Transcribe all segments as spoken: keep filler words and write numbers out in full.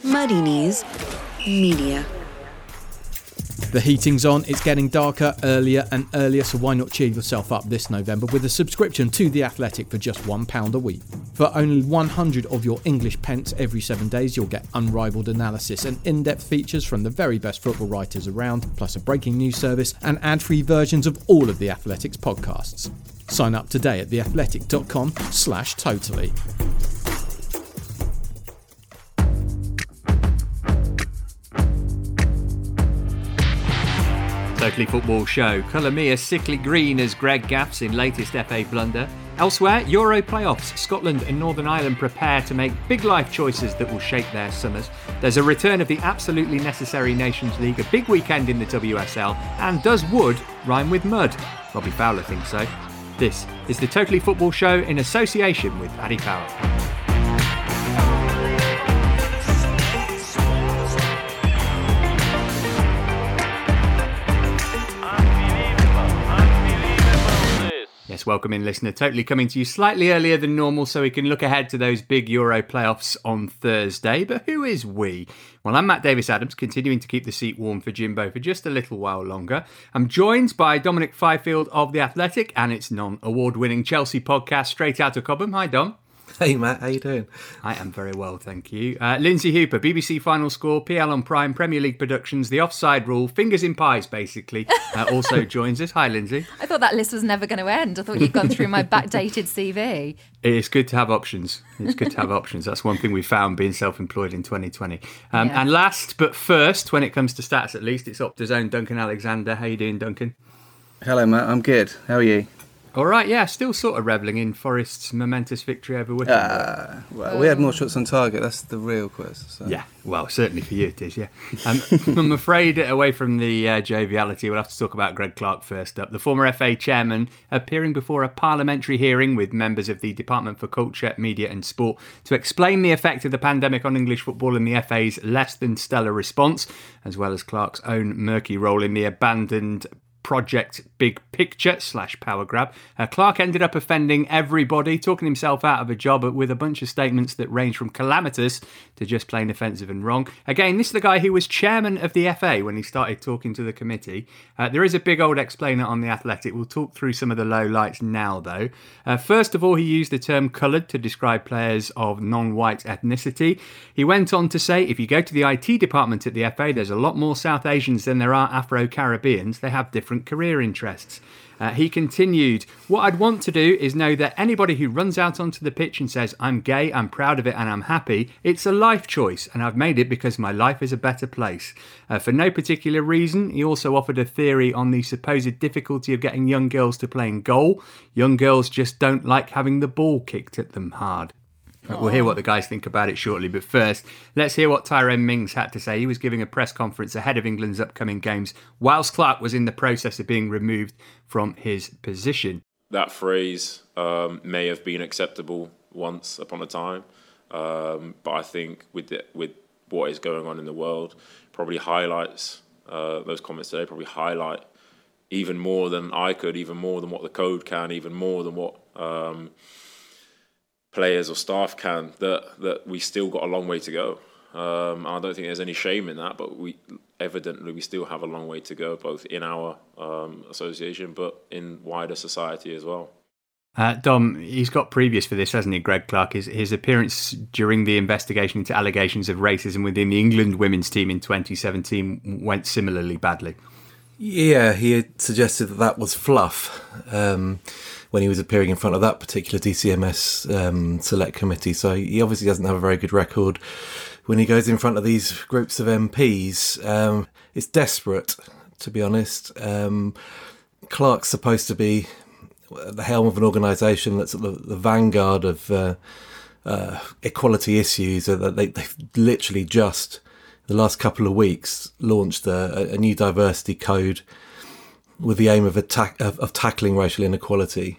Muddy Knees Media. The heating's on, it's getting darker earlier and earlier, so why not cheer yourself up this November with a subscription to The Athletic for just one pound a week. For only one hundred of your English pence every seven days, you'll get unrivaled analysis and in-depth features from the very best football writers around, plus a breaking news service and ad-free versions of all of The Athletic's podcasts. Sign up today at theathletic.com slash totally. Totally Football Show. Colour me a sickly green as Greg gaffs in latest F A blunder. Elsewhere, Euro playoffs. Scotland and Northern Ireland prepare to make big life choices that will shape their summers. There's a return of the absolutely necessary Nations League, a big weekend in the W S L, and does wood rhyme with mud? Robbie Fowler thinks so. This is the Totally Football Show in association with Paddy Power. Yes, welcome in, listener. Totally coming to you slightly earlier than normal so we can look ahead to those big Euro playoffs on Thursday. But who is we? Well, I'm Matt Davis-Adams, continuing to keep the seat warm for Jimbo for just a little while longer. I'm joined by Dominic Fifield of The Athletic and its non-award-winning Chelsea podcast, Straight Outta Cobham. Hi, Dom. Hey Matt, how you doing? I am very well, thank you. Uh, Lindsay Hooper, B B C Final Score, P L on Prime, Premier League Productions, The Offside Rule, Fingers in Pies, basically, uh, also joins us. Hi, Lindsay. I thought that list was never going to end. I thought you'd gone through my backdated C V. It's good to have options. It's good to have options. That's one thing we found being self-employed in twenty twenty. Um, Yeah. And last but first, when it comes to stats at least, it's Opta's own Duncan Alexander. How you doing, Duncan? Hello Matt, I'm good. How are you? All right, yeah, still sort of revelling in Forest's momentous victory over Wycombe. Uh, well, we had more shots on target. That's the real quiz. So. Yeah, well, certainly for you it is, yeah. Um, I'm afraid, away from the uh, joviality, we'll have to talk about Greg Clark first up. The former F A chairman appearing before a parliamentary hearing with members of the Department for Culture, Media and Sport to explain the effect of the pandemic on English football and the F A's less than stellar response, as well as Clark's own murky role in the abandoned Project Big Picture slash Power Grab. Uh, Clark ended up offending everybody, talking himself out of a job with a bunch of statements that range from calamitous to just plain offensive and wrong. Again, this is the guy who was chairman of the F A when he started talking to the committee. Uh, there is a big old explainer on The Athletic. We'll talk through some of the low lights now, though. Uh, first of all, he used the term coloured to describe players of non-white ethnicity. He went on to say, if you go to the I T department at the F A, there's a lot more South Asians than there are Afro-Caribbeans. They have different career interests. Uh, he continued, what I'd want to do is know that anybody who runs out onto the pitch and says, I'm gay, I'm proud of it and I'm happy, it's a life choice and I've made it because my life is a better place. Uh, for no particular reason, he also offered a theory on the supposed difficulty of getting young girls to play in goal. Young girls just don't like having the ball kicked at them hard. We'll hear what the guys think about it shortly, but first, let's hear what Tyrone Mings had to say. He was giving a press conference ahead of England's upcoming games, whilst Clark was in the process of being removed from his position. That phrase um, may have been acceptable once upon a time, um, but I think with the, with what is going on in the world, probably highlights, uh, those comments today probably highlight even more than I could, even more than what the code can, even more than what Um, players or staff can, that that we still got a long way to go. Um, I don't think there's any shame in that, but we evidently we still have a long way to go, both in our um, association, but in wider society as well. Uh, Dom, he's got previous for this, hasn't he, Greg Clark? His, his appearance during the investigation into allegations of racism within the England women's team in twenty seventeen went similarly badly. Yeah, he had suggested that that was fluff um, when he was appearing in front of that particular D C M S um, select committee. So he obviously doesn't have a very good record when he goes in front of these groups of M Ps. Um, it's desperate, to be honest. Um, Clark's supposed to be at the helm of an organisation that's at the, the vanguard of uh, uh, equality issues. Uh, they, they've literally just, the last couple of weeks, launched a, a new diversity code with the aim of, attack, of, of tackling racial inequality.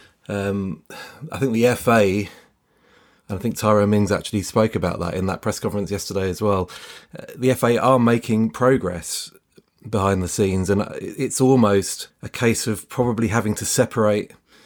Um, I think the F A, and I think Tyrone Mings actually spoke about that in that press conference yesterday as well, uh, the F A are making progress behind the scenes, and it's almost a case of probably having to separate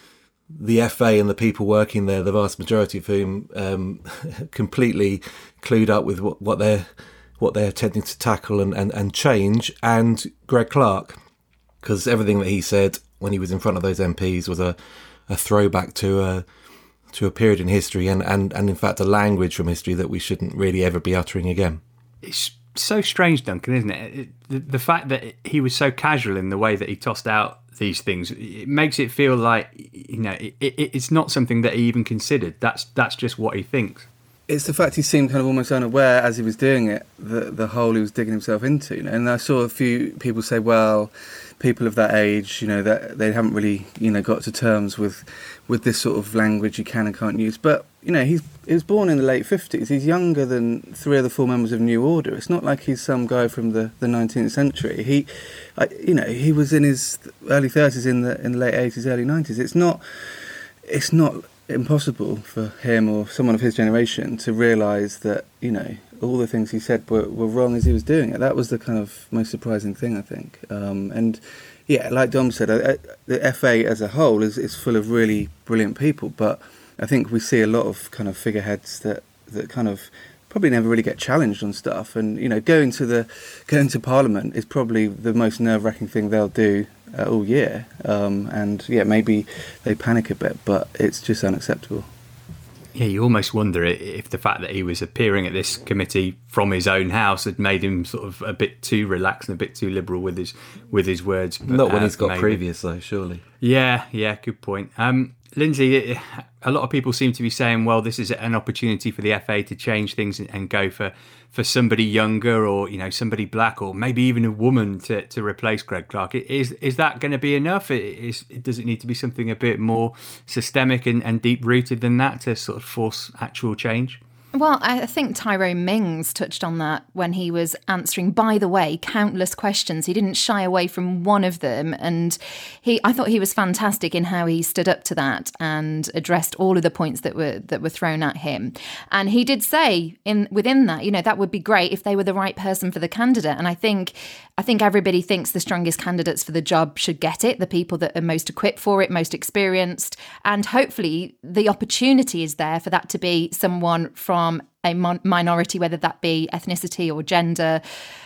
the F A and the people working there, the vast majority of whom um, completely clued up with what, what they're what they're attempting to tackle and, and, and change, and Greg Clark, because everything that he said when he was in front of those M Ps was a, a throwback to a to a period in history, and, and, and in fact a language from history that we shouldn't really ever be uttering again. It's so strange, Duncan, isn't it? it the, the fact that he was so casual in the way that he tossed out these things, it makes it feel like, you know, it, it, it's not something that he even considered. That's that's just what he thinks. It's the fact he seemed kind of almost unaware as he was doing it, the the hole he was digging himself into. You know? And I saw a few people say, well, people of that age, you know, that they haven't really, you know, got to terms with with this sort of language you can and can't use. But, you know, he's he was born in the late fifties. He's younger than three of the four members of New Order. It's not like he's some guy from the, the nineteenth century. He, I, you know, he was in his early thirties, in the in the late eighties, early nineties. It's not, it's not impossible for him or someone of his generation to realise that, you know, all the things he said were, were wrong as he was doing it. That was the kind of most surprising thing, I think. Um, and yeah, like Dom said, I, I, the F A as a whole is, is full of really brilliant people, but I think we see a lot of kind of figureheads that, that kind of probably never really get challenged on stuff. And, you know, going to the going to Parliament is probably the most nerve-wracking thing they'll do uh, all year. Um, and yeah, maybe they panic a bit, but it's just unacceptable. Yeah, you almost wonder if the fact that he was appearing at this committee from his own house had made him sort of a bit too relaxed and a bit too liberal with his with his words. Not when uh, he's got maybe. previous, though, surely. Yeah, yeah, good point. Um, Lindsay, a lot of people seem to be saying, well, this is an opportunity for the F A to change things and go for, for somebody younger, or, you know, somebody black, or maybe even a woman to, to replace Greg Clark. Is is that going to be enough? Is, does it need to be something a bit more systemic and, and deep-rooted than that to sort of force actual change? Well, I think Tyrone Mings touched on that when he was answering, by the way, countless questions. He didn't shy away from one of them. And he, I thought he was fantastic in how he stood up to that and addressed all of the points that were that were thrown at him. And he did say in within that, you know, that would be great if they were the right person for the candidate. And I think I think everybody thinks the strongest candidates for the job should get it, the people that are most equipped for it, most experienced. And hopefully the opportunity is there for that to be someone from From a mon- minority, whether that be ethnicity or gender.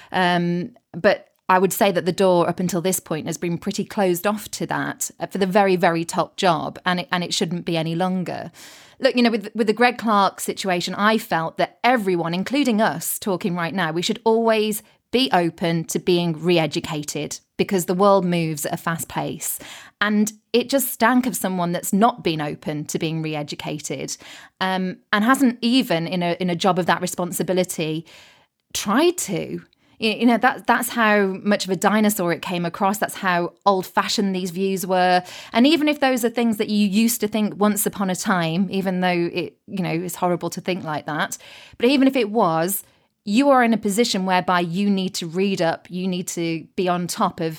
Um, but I would say that the door up until this point has been pretty closed off to that for the very, very top job, and it, and it shouldn't be any longer. Look, you know, with, with the Greg Clark situation, I felt that everyone, including us talking right now, we should always be open to being re-educated, because the world moves at a fast pace. And it just stank of someone that's not been open to being re-educated, um, and hasn't even, in a in a job of that responsibility, tried to. You know, that that's how much of a dinosaur it came across. That's how old-fashioned these views were. And even if those are things that you used to think once upon a time, even though it, you know, is horrible to think like that, but even if it was, you are in a position whereby you need to read up, you need to be on top of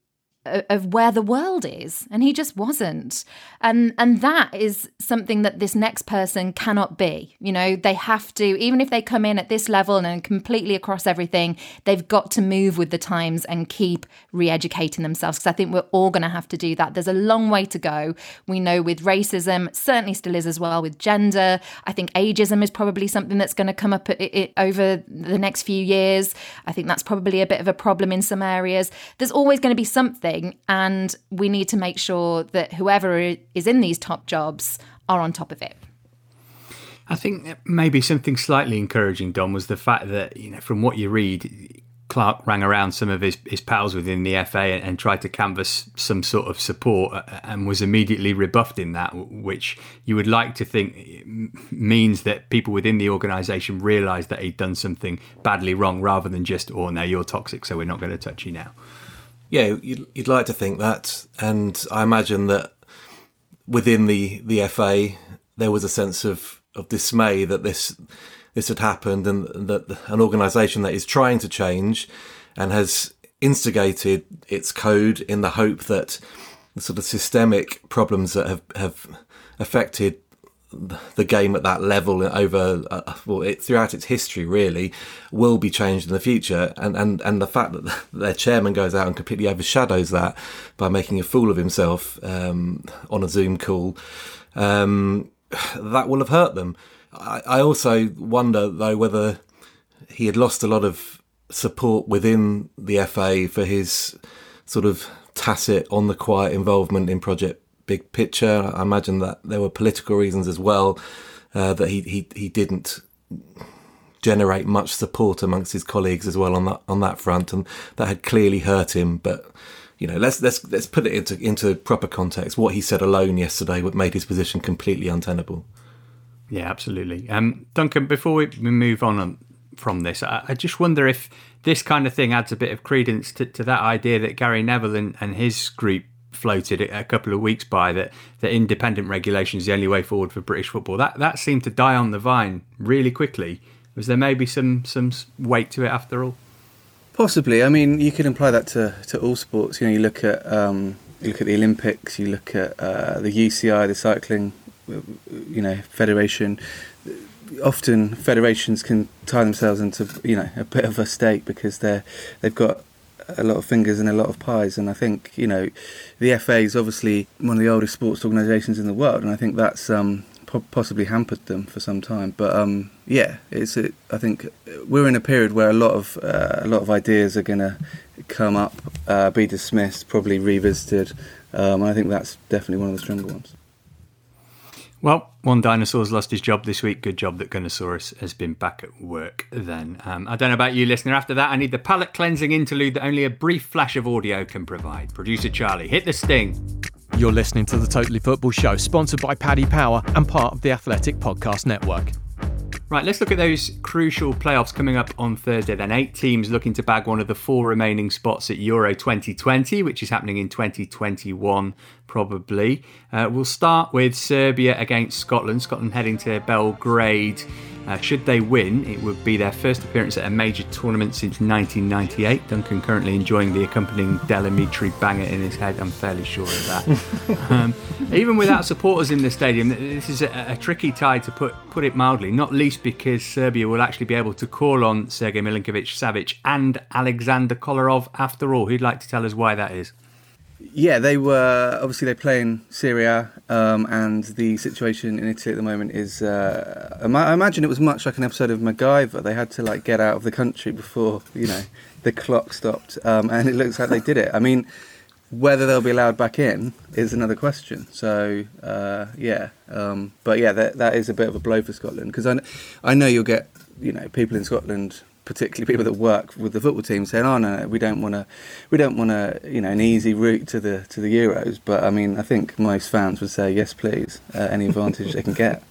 of where the world is, and he just wasn't. And and that is something that this next person cannot be. You know, they have to, even if they come in at this level and completely across everything, they've got to move with the times and keep re-educating themselves, because I think we're all going to have to do that. There's a long way to go. We know with racism, certainly still is as well with gender. I think ageism is probably something that's going to come up it, it, over the next few years. I think that's probably a bit of a problem in some areas. There's always going to be something, and we need to make sure that whoever is in these top jobs are on top of it. I think maybe something slightly encouraging, Dom, was the fact that, you know, from what you read, Clark rang around some of his, his pals within the F A and, and tried to canvass some sort of support, and was immediately rebuffed in that, which you would like to think means that people within the organisation realised that he'd done something badly wrong, rather than just, oh, no, you're toxic, so we're not going to touch you now. Yeah, you'd, you'd like to think that. And I imagine that within the, the F A, there was a sense of, of dismay that this this had happened, and that an organisation that is trying to change and has instigated its code in the hope that the sort of systemic problems that have, have affected the game at that level over uh, well it, throughout its history really will be changed in the future, and, and and the fact that their chairman goes out and completely overshadows that by making a fool of himself um, on a Zoom call, um, that will have hurt them. I, I also wonder though whether he had lost a lot of support within the F A for his sort of tacit, on the quiet involvement in Project Big Picture. I imagine that there were political reasons as well, uh, that he, he he didn't generate much support amongst his colleagues as well on that on that front, and that had clearly hurt him. But you know, let's let's let's put it into into proper context. What he said alone yesterday would made his position completely untenable. Yeah, absolutely. Um, Duncan, before we move on from this, I, I just wonder if this kind of thing adds a bit of credence to, to that idea that Gary Neville and, and his group floated a couple of weeks by, that, that independent regulation is the only way forward for British football. That that seemed to die on the vine really quickly. Was there maybe some some weight to it after all? Possibly. I mean, you could imply that to, to all sports. You know, you look at um, you look at the Olympics, you look at uh, the U C I, the cycling, you know, federation. Often federations can tie themselves into, you know, a bit of a state because they're they've got a lot of fingers and a lot of pies. And I think, you know, the F A is obviously one of the oldest sports organisations in the world, and I think that's um, po- possibly hampered them for some time. But um, yeah, it's it, I think we're in a period where a lot of uh, a lot of ideas are going to come up, uh, be dismissed, probably revisited. Um, and I think that's definitely one of the stronger ones. Well, one dinosaur's lost his job this week. Good job that Gunnosaurus has been back at work then. Um, I don't know about you, listener. After that, I need the palate cleansing interlude that only a brief flash of audio can provide. Producer Charlie, hit the sting. You're listening to the Totally Football Show, sponsored by Paddy Power and part of the Athletic Podcast Network. Right, let's look at those crucial playoffs coming up on Thursday then. Eight teams looking to bag one of the four remaining spots at Euro twenty twenty, which is happening in twenty twenty-one, probably. Uh, we'll start with Serbia against Scotland. Scotland heading to Belgrade. Uh, should they win, it would be their first appearance at a major tournament since nineteen ninety-eight. Duncan currently enjoying the accompanying Delamitri banger in his head, I'm fairly sure of that. um, even without supporters in the stadium, this is a, a tricky tie, to put put it mildly, not least because Serbia will actually be able to call on Sergei Milinkovic-Savic and Alexander Kolarov after all. Who'd like to tell us why that is? Yeah, they were obviously they play in Serie A, um, and the situation in Italy at the moment is. Uh, I imagine it was much like an episode of MacGyver. They had to like get out of the country before you know the clock stopped, um, and it looks like they did it. I mean, whether they'll be allowed back in is another question. So uh, yeah, um, but yeah, that that is a bit of a blow for Scotland, because I I know you'll get you know people in Scotland, particularly people that work with the football team, saying, "Oh no, no we don't want to, we don't want to, you know, an easy route to the to the Euros." But I mean, I think most fans would say, "Yes, please, uh, any advantage they can get."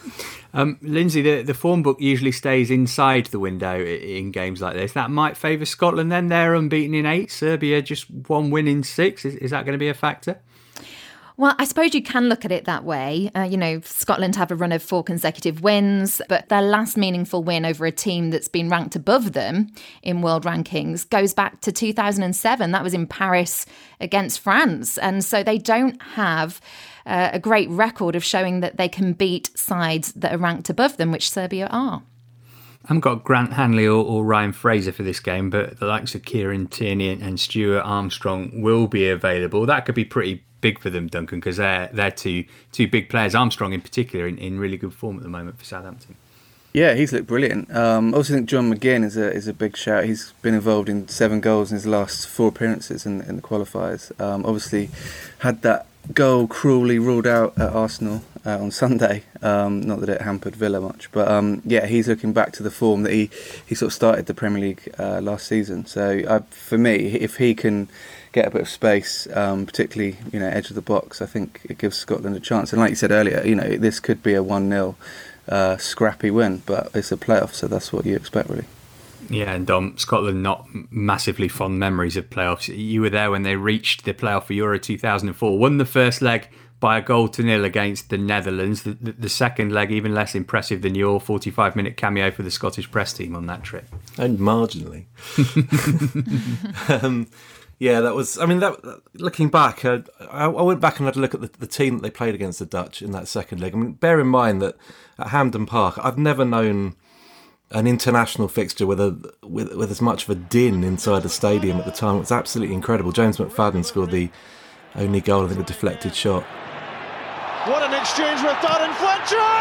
Um, Lindsay, the, the form book usually stays inside the window in games like this. That might favour Scotland. Then they're unbeaten in eight. Serbia just one win in six. Is, is that going to be a factor? Well, I suppose you can look at it that way. Uh, you know, Scotland have a run of four consecutive wins, but their last meaningful win over a team that's been ranked above them in world rankings goes back to two thousand seven. That was in Paris against France. And so they don't have uh, a great record of showing that they can beat sides that are ranked above them, which Serbia are. I haven't got Grant Hanley or, or Ryan Fraser for this game, but the likes of Kieran Tierney and Stuart Armstrong will be available. That could be pretty big for them, Duncan, because they're, they're two, two big players, Armstrong in particular, in, in really good form at the moment for Southampton. Yeah, he's looked brilliant. Um, I also think John McGinn is a is a big shout. He's been involved in seven goals in his last four appearances in, in the qualifiers. Um, obviously, had that goal cruelly ruled out at Arsenal uh, on Sunday. Um, not that it hampered Villa much, but um, yeah, he's looking back to the form that he, he sort of started the Premier League uh, last season. So uh, for me, if he can get a bit of space, um, particularly you know edge of the box, I think it gives Scotland a chance. And like you said earlier, you know this could be a one nil uh, scrappy win, but it's a playoff, so that's what you expect really. Yeah, and um, Scotland not massively fond memories of playoffs. You were there when they reached the playoff for Euro two thousand four, won the first leg by a goal to nil against the Netherlands. The, the, the second leg even less impressive than your forty-five minute cameo for the Scottish press team on that trip. And marginally. um, Yeah, that was. I mean, that looking back, uh, I, I went back and had a look at the, the team that they played against the Dutch in that second leg. I mean, bear in mind that at Hampden Park, I've never known an international fixture with a with, with as much of a din inside the stadium at the time. It was absolutely incredible. James McFadden scored the only goal, I think, a deflected shot. What an exchange with Darren Fletcher!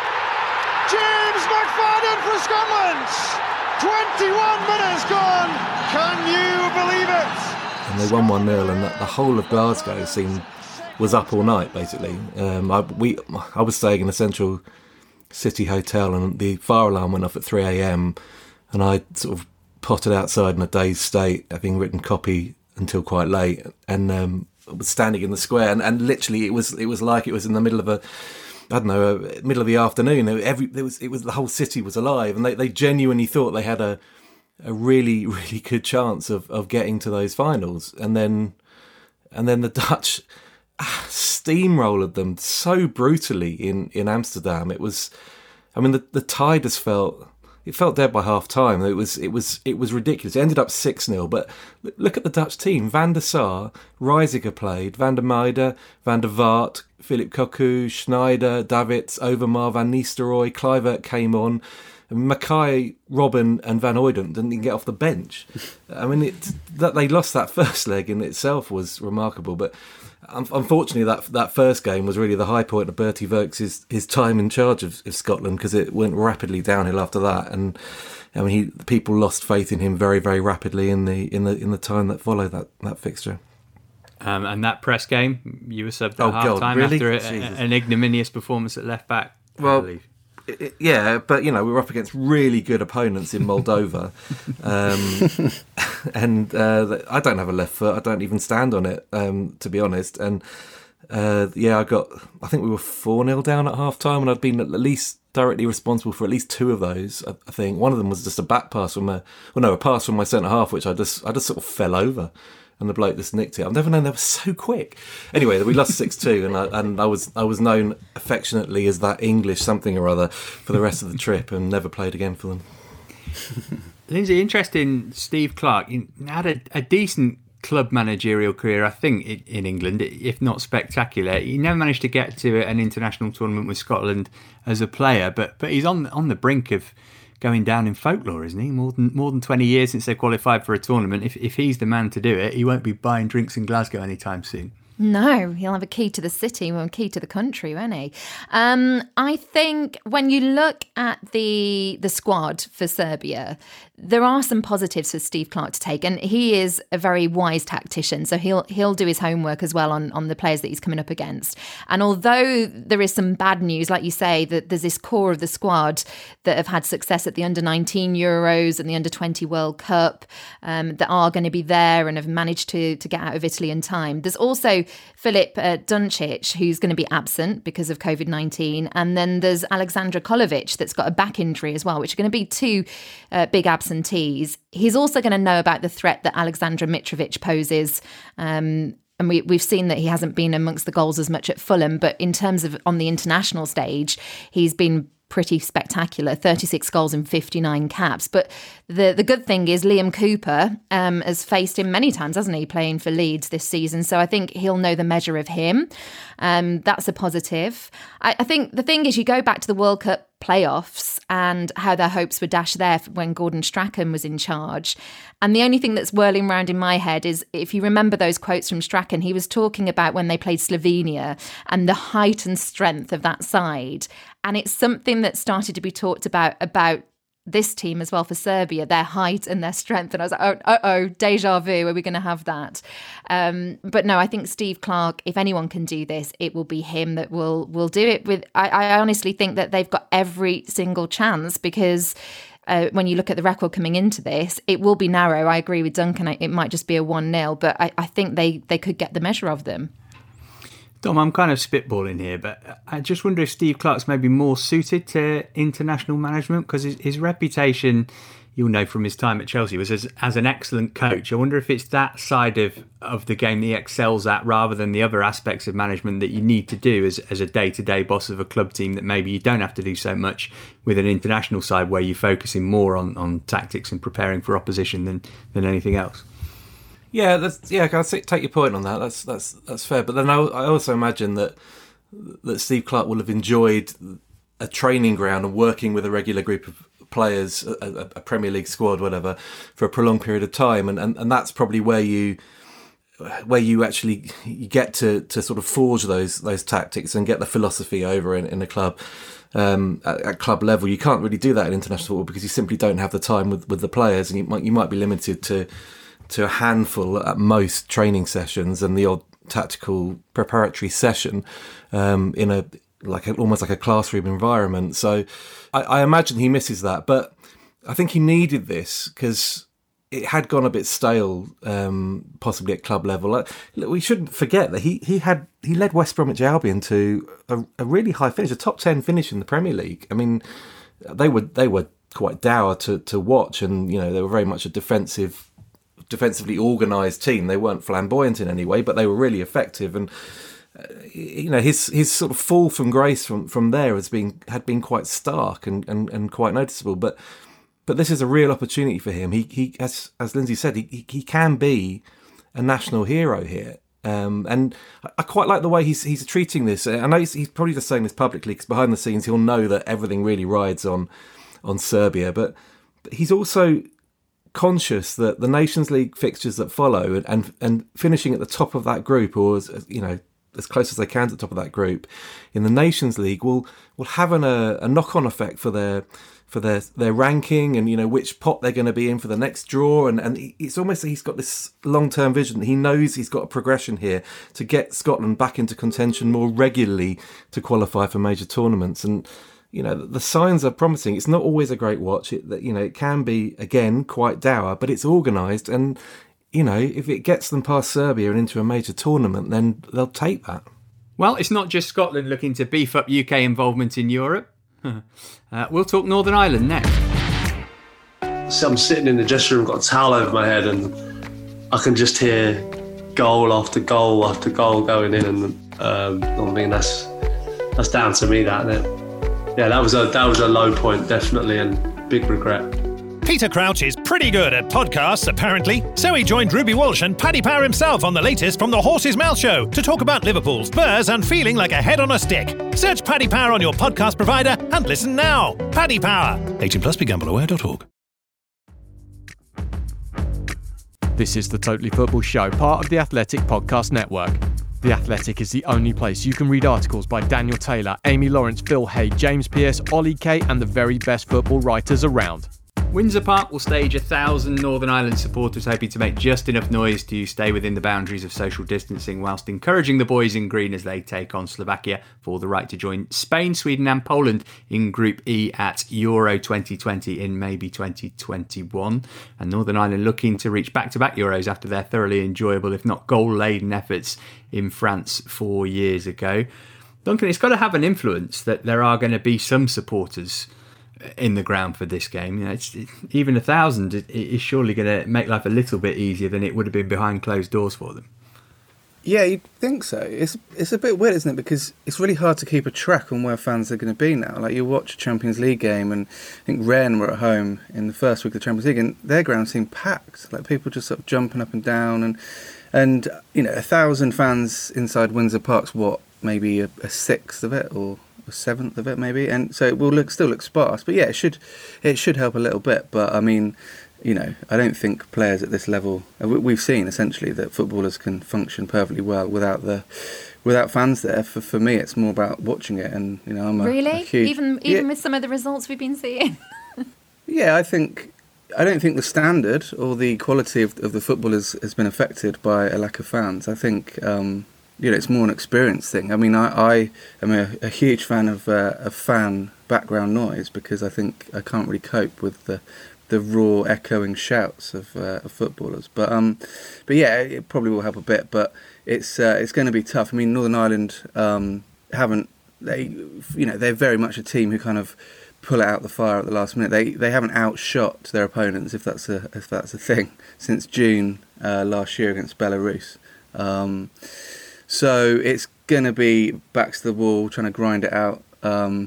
James McFadden for Scotland! twenty-one minutes gone! Can you believe it? And they won one nil, and the, the whole of Glasgow seemed was up all night, basically. Um, I, we, I was staying in a central city hotel, and the fire alarm went off at three a.m, and I sort of potted outside in a dazed state, having written copy until quite late, and um, was standing in the square, and, and literally it was it was like it was in the middle of a I don't know, a, middle of the afternoon. Every there was it was the whole city was alive, and they, they genuinely thought they had a a really really good chance of, of getting to those finals, and then and then the Dutch ah, steamrolled them so brutally in, in Amsterdam. It was, I mean, the the tide has felt. It felt dead by half time. It was it was it was ridiculous. It ended up six nil, but look at the Dutch team. Van der Sar, Reisiger played, Van der Meijden, Van der Vaart, Philip Cocu, Schneider, Davids, Overmars, Van Nistelrooy, Kluivert came on. Mackay, Robben and Van Hooydonk didn't even get off the bench. I mean, it, that they lost that first leg in itself was remarkable, but unfortunately, that that first game was really the high point of Bertie Vogts' his, his time in charge of, of Scotland, because it went rapidly downhill after that, and I mean, he, people lost faith in him very, very rapidly in the in the in the time that followed that that fixture. Um, and that press game, you were subbed at oh, half God, time really? after a, an ignominious performance at left back. Well, I believe. It, yeah, but you know, we were up against really good opponents in Moldova, um, and uh, I don't have a left foot. I don't even stand on it, um, to be honest. And uh, yeah, I got. I think we were four nil down at half time, and I'd been at least directly responsible for at least two of those. I, I think one of them was just a back pass from a, well, no, a pass from my centre half, which I just, I just sort of fell over. And the bloke just nicked it. I've never known they were so quick. Anyway, we lost six two, and I and I was I was known affectionately as that English something or other for the rest of the trip, and never played again for them. Lindsay, interesting. Steve Clarke he had a, a decent club managerial career, I think, in, in England, if not spectacular. He never managed to get to an international tournament with Scotland as a player, but but he's on on the brink of going down in folklore, isn't he? More than more than twenty years since they qualified for a tournament. If if he's the man to do it, he won't be buying drinks in Glasgow anytime soon. No, he'll have a key to the city, well, a key to the country, won't he? Um, I think when you look at the the squad for Serbia, there are some positives for Steve Clarke to take, and he is a very wise tactician, so he'll he'll do his homework as well on, on the players that he's coming up against. And although there is some bad news, like you say, that there's this core of the squad that have had success at the under nineteen Euros and the under twenty World Cup, um, that are going to be there and have managed to to get out of Italy in time. There's also Filip uh, Duncic, who's going to be absent because of covid nineteen, and then there's Alexandra Kolovic that's got a back injury as well, which are going to be two uh, big absentees. He's also going to know about the threat that Alexandra Mitrovic poses. Um, and we, we've seen that he hasn't been amongst the goals as much at Fulham, but in terms of on the international stage, he's been pretty spectacular, thirty-six goals and fifty-nine caps. But the the good thing is Liam Cooper um, has faced him many times, hasn't he, playing for Leeds this season. So I think he'll know the measure of him. Um, that's a positive. I, I think the thing is, you go back to the World Cup playoffs and how their hopes were dashed there when Gordon Strachan was in charge. And the only thing that's whirling around in my head is, if you remember those quotes from Strachan, he was talking about when they played Slovenia and the height and strength of that side. And it's something that started to be talked about, about this team as well for Serbia, their height and their strength. And I was like, oh, uh-oh, deja vu, are we going to have that? Um, but no, I think Steve Clarke, if anyone can do this, it will be him that will will do it with. I, I honestly think that they've got every single chance, because uh, when you look at the record coming into this, it will be narrow. I agree with Duncan. It might just be a one nil, but I, I think they, they could get the measure of them. Dom, I'm kind of spitballing here, but I just wonder if Steve Clarke's maybe more suited to international management, because his, his reputation, you'll know from his time at Chelsea, was as, as an excellent coach. I wonder if it's that side of, of the game that he excels at, rather than the other aspects of management that you need to do as, as a day-to-day boss of a club team, that maybe you don't have to do so much with an international side, where you're focusing more on, on tactics and preparing for opposition than, than anything else. Yeah, that's yeah. I can take your point on that. That's that's that's fair. But then I, I also imagine that that Steve Clarke will have enjoyed a training ground and working with a regular group of players, a, a Premier League squad, whatever, for a prolonged period of time, and and, and that's probably where you where you actually you get to, to sort of forge those those tactics and get the philosophy over in, in a club. Um, at, at club level, you can't really do that in international football because you simply don't have the time with, with the players, and you might you might be limited to to a handful at most training sessions and the odd tactical preparatory session um, in a like a, almost like a classroom environment. So I, I imagine he misses that, but I think he needed this because it had gone a bit stale, um, possibly at club level. Like, we shouldn't forget that he he had he led West Bromwich Albion to a, a really high finish, a top ten finish in the Premier League. I mean, they were they were quite dour to, to watch, and you know they were very much a defensive. defensively organised team. They weren't flamboyant in any way, but they were really effective. And uh, you know, his his sort of fall from grace from, from there has been had been quite stark and, and, and quite noticeable. But but this is a real opportunity for him. He he as as Lindsay said, he he can be a national hero here. Um, and I quite like the way he's he's treating this. I know he's, he's probably just saying this publicly because behind the scenes he'll know that everything really rides on on Serbia. But, but he's also conscious that the Nations League fixtures that follow and, and and finishing at the top of that group, or as you know, as close as they can to the top of that group in the Nations League, will will have an, a, a knock-on effect for their for their their ranking and you know which pot they're going to be in for the next draw. And and it's almost like he's got this long-term vision. He knows he's got a progression here to get Scotland back into contention more regularly to qualify for major tournaments. And you know, the signs are promising. It's not always a great watch. It, you know, it can be, again, quite dour, but it's organised. And, you know, if it gets them past Serbia and into a major tournament, then they'll take that. Well, it's not just Scotland looking to beef up U K involvement in Europe. uh, we'll talk Northern Ireland next. So I'm sitting in the dressing room, got a towel over my head, and I can just hear goal after goal after goal going in. And um, I mean, that's that's down to me, that, isn't it? Yeah, that was a that was a low point, definitely, and big regret. Peter Crouch is pretty good at podcasts, apparently, so he joined Ruby Walsh and Paddy Power himself on the latest From the Horse's Mouth Show to talk about Liverpool, Spurs and feeling like a head on a stick. Search Paddy Power on your podcast provider and listen now. Paddy Power. eighteen plus, be gamble aware dot org. This is the Totally Football Show, part of the Athletic Podcast Network. The Athletic is the only place you can read articles by Daniel Taylor, Amy Lawrence, Phil Hay, James Pearce, Ollie Kay and the very best football writers around. Windsor Park will stage a thousand Northern Ireland supporters hoping to make just enough noise to stay within the boundaries of social distancing whilst encouraging the boys in green as they take on Slovakia for the right to join Spain, Sweden and Poland in Group E at Euro twenty twenty in maybe twenty twenty-one. And Northern Ireland looking to reach back-to-back Euros after their thoroughly enjoyable, if not goal-laden efforts in France four years ago. Duncan, it's got to have an influence that there are going to be some supporters in the ground for this game. You know, it's, it, even a thousand it, it is surely going to make life a little bit easier than it would have been behind closed doors for them. Yeah, you'd think so. It's it's a bit weird, isn't it? Because it's really hard to keep a track on where fans are going to be now. Like, you watch a Champions League game, and I think Rennes were at home in the first week of the Champions League, and their ground seemed packed. Like, people just sort of jumping up and down, and and you know, a thousand fans inside Windsor Park's what, maybe a, a sixth of it, or a seventh of it, maybe. And so it will look still look sparse, but yeah, it should it should help a little bit. But I mean, you know, I don't think players at this level. We've seen essentially that footballers can function perfectly well without the without fans there. For for me, it's more about watching it, and you know, I'm a, really a huge, even even yeah, with some of the results we've been seeing. yeah, I think I don't think the standard or the quality of of the football has, has been affected by a lack of fans. I think. Um, You know, it's more an experience thing. I mean, I, I am a, a huge fan of uh, of fan background noise because I think I can't really cope with the the raw echoing shouts of, uh, of footballers. But um, but yeah, it probably will help a bit. But it's uh, it's going to be tough. I mean, Northern Ireland um, haven't they? You know, they're very much a team who kind of pull it out the fire at the last minute. They they haven't outshot their opponents, if that's a if that's a thing, since June uh, last year against Belarus. Um, So it's going to be backs to the wall, trying to grind it out. Um,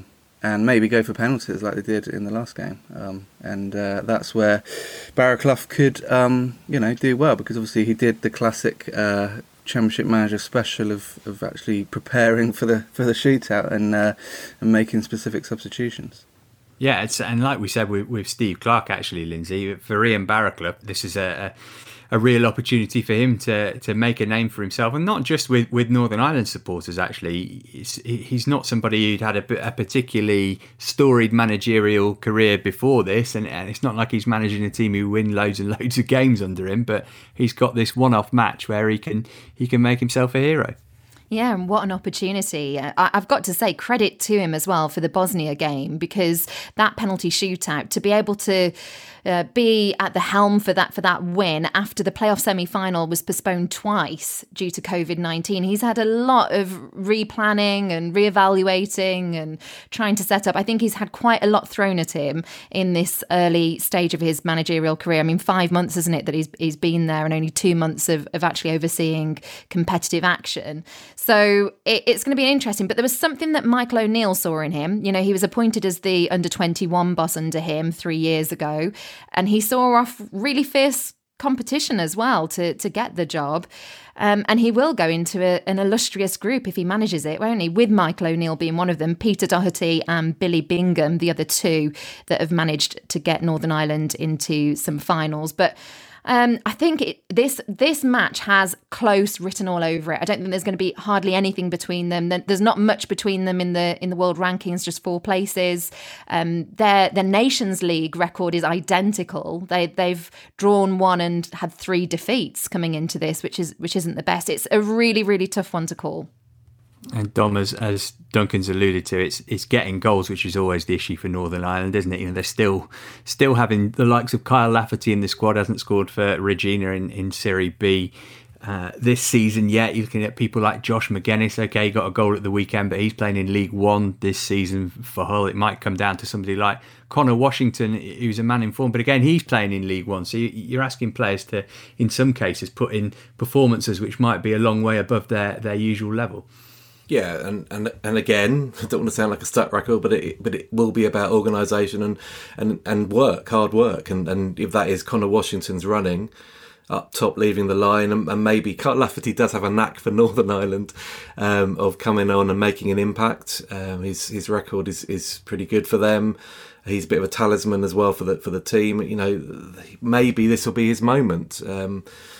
and maybe go for penalties like they did in the last game. Um, and uh, that's where Barraclough could, um, you know, do well, because obviously he did the classic uh, Championship Manager special of, of actually preparing for the for the shootout and uh, and making specific substitutions. Yeah, it's, and like we said with, with Steve Clarke, actually, Lindsay, for Ian Barraclough, this is a, a, a real opportunity for him to to make a name for himself, and not just with, with Northern Ireland supporters, actually. It's, he's not somebody who'd had a, a particularly storied managerial career before this, and, and it's not like he's managing a team who win loads and loads of games under him, but he's got this one-off match where he can he can make himself a hero. Yeah, and what an opportunity. I, I've got to say credit to him as well for the Bosnia game, because that penalty shootout, to be able to uh, be at the helm for that for that win after the playoff semi-final was postponed twice due to covid nineteen. He's had a lot of replanning and reevaluating and trying to set up. I think he's had quite a lot thrown at him in this early stage of his managerial career. I mean, five months, isn't it, that he's he's been there, and only two months of, of actually overseeing competitive action. So it, it's going to be interesting. But there was something that Michael O'Neill saw in him. You know, he was appointed as the under twenty-one boss under him three years ago, and he saw off really fierce competition as well to, to get the job. Um, and he will go into a, an illustrious group if he manages it, won't he? With Michael O'Neill being one of them, Peter Doherty and Billy Bingham, the other two that have managed to get Northern Ireland into some finals. But Um, I think it, this this match has close written all over it. I don't think there's going to be hardly anything between them. There's not much between them in the in the world rankings, just four places. Um, their their Nations League record is identical. They they've drawn one and had three defeats coming into this, which is which isn't the best. It's a really really tough one to call. And Dom, as, as Duncan's alluded to, it's it's getting goals, which is always the issue for Northern Ireland, isn't it? You know, they're still still having the likes of Kyle Lafferty in the squad, hasn't scored for Regina in, in Serie B uh, this season yet. You're looking at people like Josh McGuinness. Okay, he got a goal at the weekend, but he's playing in League One this season for Hull. It might come down to somebody like Connor Washington, who's a man in form, but again, he's playing in League One. So you're asking players to, in some cases, put in performances which might be a long way above their, their usual level. Yeah, and, and and again, I don't want to sound like a stuck record, but it but it will be about organisation and, and, and work, hard work, and, and if that is Connor Washington's running up top, leaving the line, and, and maybe Kyle Lafferty does have a knack for Northern Ireland um, of coming on and making an impact. Um, his his record is, is pretty good for them. He's a bit of a talisman as well for the for the team. You know, maybe this will be his moment. Um,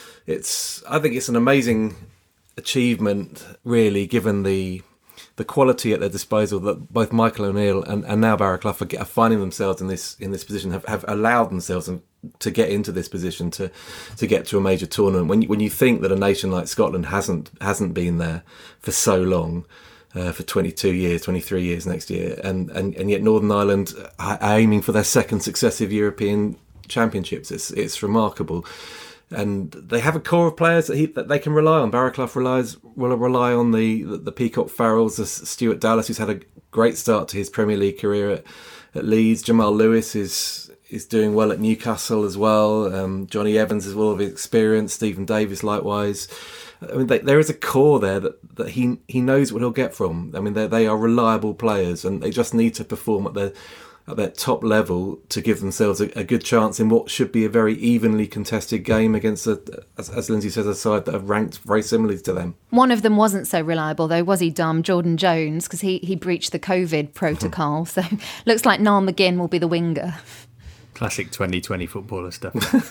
it's I think it's an amazing achievement, really, given the the quality at their disposal that both Michael O'Neill and, and now Barraclough are, are finding themselves in this in this position, have, have allowed themselves to get into this position to to get to a major tournament. When you, when you think that a nation like Scotland hasn't hasn't been there for so long, uh, for twenty-two years, twenty-three years next year, and, and, and yet Northern Ireland are aiming for their second successive European Championships, it's it's remarkable. And they have a core of players that, he, that they can rely on. Barraclough relies will rely on the, the, the Peacock Farrells, the Stuart Dallas, who's had a great start to his Premier League career at, at Leeds. Jamal Lewis is is doing well at Newcastle as well. Um, Johnny Evans is well of experience. Stephen Davis likewise. I mean, they, there is a core there that, that he he knows what he'll get from. I mean, they they are reliable players, and they just need to perform at their at that top level to give themselves a, a good chance in what should be a very evenly contested game against, a, as, as Lindsay says, a side that have ranked very similarly to them. One of them wasn't so reliable, though, was he, Dom? Jordan Jones, because he, he breached the COVID protocol. So looks like Niall McGinn will be the winger. Classic twenty twenty footballer stuff.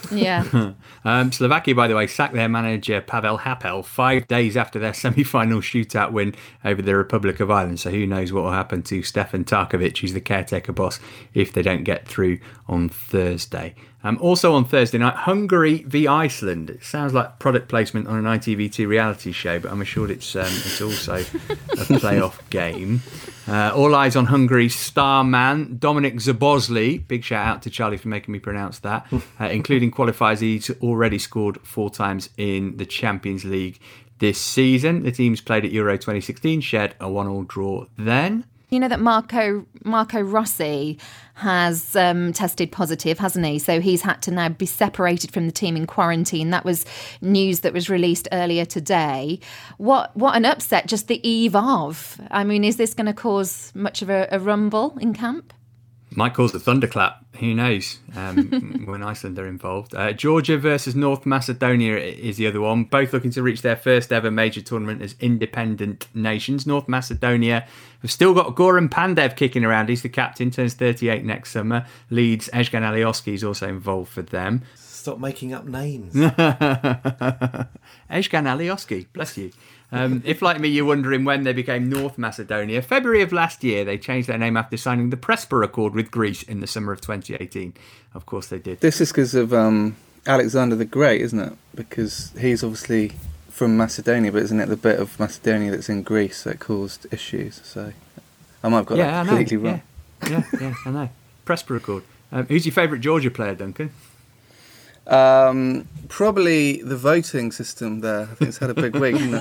Yeah. um, Slovakia, by the way, sacked their manager Pavel Happel five days after their semi-final shootout win over the Republic of Ireland. So who knows what will happen to Stefan Tarkovic, who's the caretaker boss, if they don't get through on Thursday. Um, also on Thursday night, Hungary v Iceland. It sounds like product placement on an I T V two reality show, but I'm assured it's um, it's also a playoff game. Uh, all eyes on Hungary's star man, Dominik Szoboszlai. Big shout out to Charlie for making me pronounce that. Uh, including qualifiers, he's already scored four times in the Champions League this season. The teams played at Euro twenty sixteen, shared a one-all draw then. You know that Marco Marco Rossi has um, tested positive, hasn't he? So he's had to now be separated from the team in quarantine. That was news that was released earlier today. What what an upset, just the eve of. I mean, is this going to cause much of a, a rumble in camp? Might cause a thunderclap. Who knows? Um, when Iceland are involved. Uh, Georgia versus North Macedonia is the other one. Both looking to reach their first ever major tournament as independent nations. North Macedonia have still got Goran Pandev kicking around. He's the captain, turns thirty-eight next summer. Leeds Ezhgan Alioski is also involved for them. Stop making up names. Ezhgan Alioski, bless you. Um, if, like me, you're wondering when they became North Macedonia, February of last year, they changed their name after signing the Prespa Accord with Greece in the summer of twenty eighteen. Of course they did. This is because of um, Alexander the Great, isn't it? Because he's obviously from Macedonia, but isn't it the bit of Macedonia that's in Greece that caused issues? So I might have got yeah, that I completely know. wrong. Yeah, yeah, yeah, I know. Prespa Accord. Um, who's your favourite Georgia player, Duncan? Um, probably the voting system there. I think it's had a big week, hasn't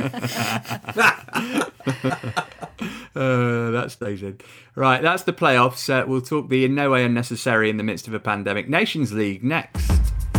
it? So. uh, that's David. Right, that's the playoffs. Uh, we'll talk the in no way unnecessary in the midst of a pandemic Nations League next.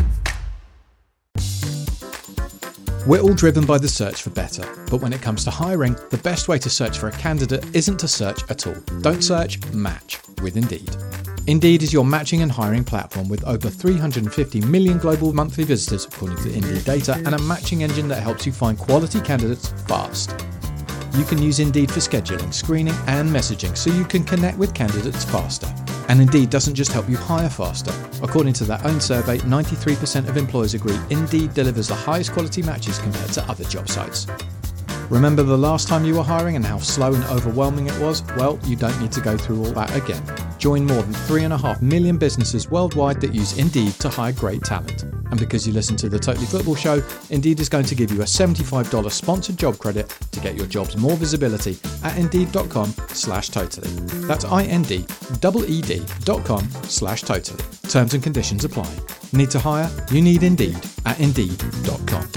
We're all driven by the search for better, but when it comes to hiring, the best way to search for a candidate isn't to search at all. Don't search, match with Indeed. Indeed is your matching and hiring platform with over three hundred fifty million global monthly visitors according to Indeed data, and a matching engine that helps you find quality candidates fast. You can use Indeed for scheduling, screening and messaging so you can connect with candidates faster. And Indeed doesn't just help you hire faster. According to their own survey, ninety-three percent of employers agree Indeed delivers the highest quality matches compared to other job sites. Remember the last time you were hiring and how slow and overwhelming it was? Well, you don't need to go through all that again. Join more than three and a half million businesses worldwide that use Indeed to hire great talent. And because you listen to the Totally Football Show, Indeed is going to give you a seventy-five dollars sponsored job credit to get your jobs more visibility at indeed.com slash totally. That's I-N-D-E-E-D dot com slash totally. Terms and conditions apply. Need to hire? You need Indeed at indeed dot com.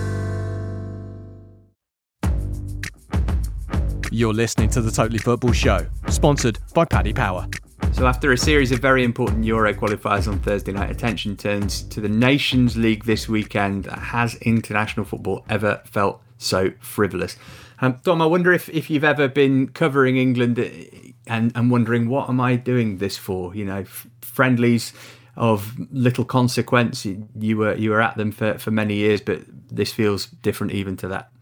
You're listening to the Totally Football Show, sponsored by Paddy Power. So after a series of very important Euro qualifiers on Thursday night, attention turns to the Nations League this weekend. Has international football ever felt so frivolous? Um, Dom, I wonder if, if you've ever been covering England and, and wondering, what am I doing this for? You know, f- friendlies of little consequence. You were you were at them for, for many years, but this feels different even to that.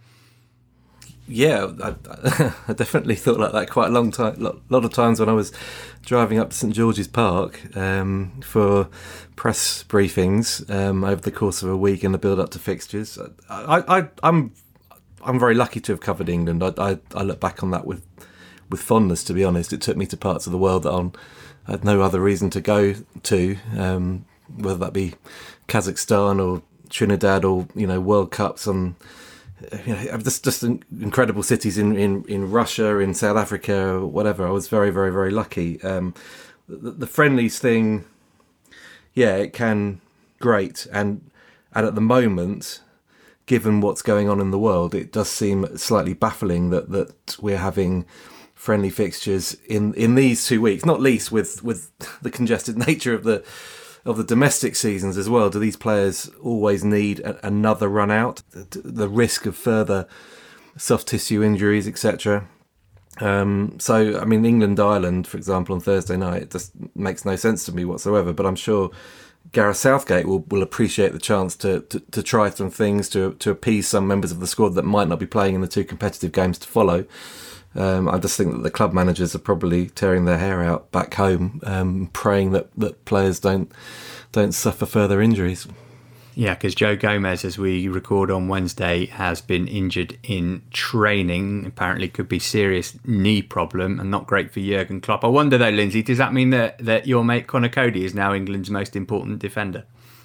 Yeah, I, I definitely thought like that quite a long time. A lot of times when I was driving up to St George's Park um, for press briefings um, over the course of a week in the build-up to fixtures, I, I, I'm I'm very lucky to have covered England. I, I, I look back on that with with fondness. To be honest, it took me to parts of the world that I'm, I had no other reason to go to, um, whether that be Kazakhstan or Trinidad or you know World Cups on. You know, just just incredible cities in, in, in Russia, in South Africa, whatever. I was very, very, very lucky. Um, the, the friendlies thing, yeah, it can great, and and at the moment, given what's going on in the world, it does seem slightly baffling that, that we're having friendly fixtures in, in these two weeks. Not least with, with the congested nature of the. of the domestic seasons as well. Do these players always need a, another run out? The, the risk of further soft tissue injuries, et cetera. Um, so, I mean, England-Ireland, for example, on Thursday night, it just makes no sense to me whatsoever. But I'm sure Gareth Southgate will, will appreciate the chance to, to, to try some things to to appease some members of the squad that might not be playing in the two competitive games to follow. Um, I just think that the club managers are probably tearing their hair out back home, um, praying that, that players don't don't suffer further injuries. Yeah, because Joe Gomez, as we record on Wednesday, has been injured in training. Apparently could be serious knee problem and not great for Jurgen Klopp. I wonder though, Lindsay, does that mean that, that your mate Conor Cody is now England's most important defender?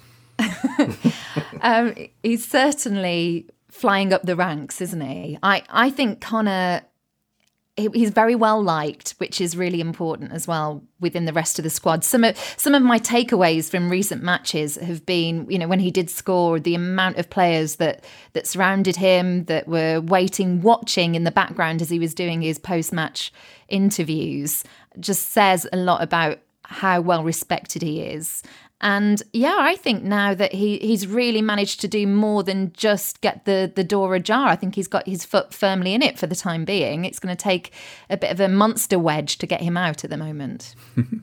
um, he's certainly flying up the ranks, isn't he? I, I think Conor... he's very well liked, which is really important as well within the rest of the squad. Some of some of my takeaways from recent matches have been, you know, when he did score, the amount of players that that surrounded him, that were waiting, watching in the background as he was doing his post-match interviews, just says a lot about how well respected he is. And yeah, I think now that he, he's really managed to do more than just get the, the door ajar. I think he's got his foot firmly in it for the time being. It's going to take a bit of a monster wedge to get him out at the moment.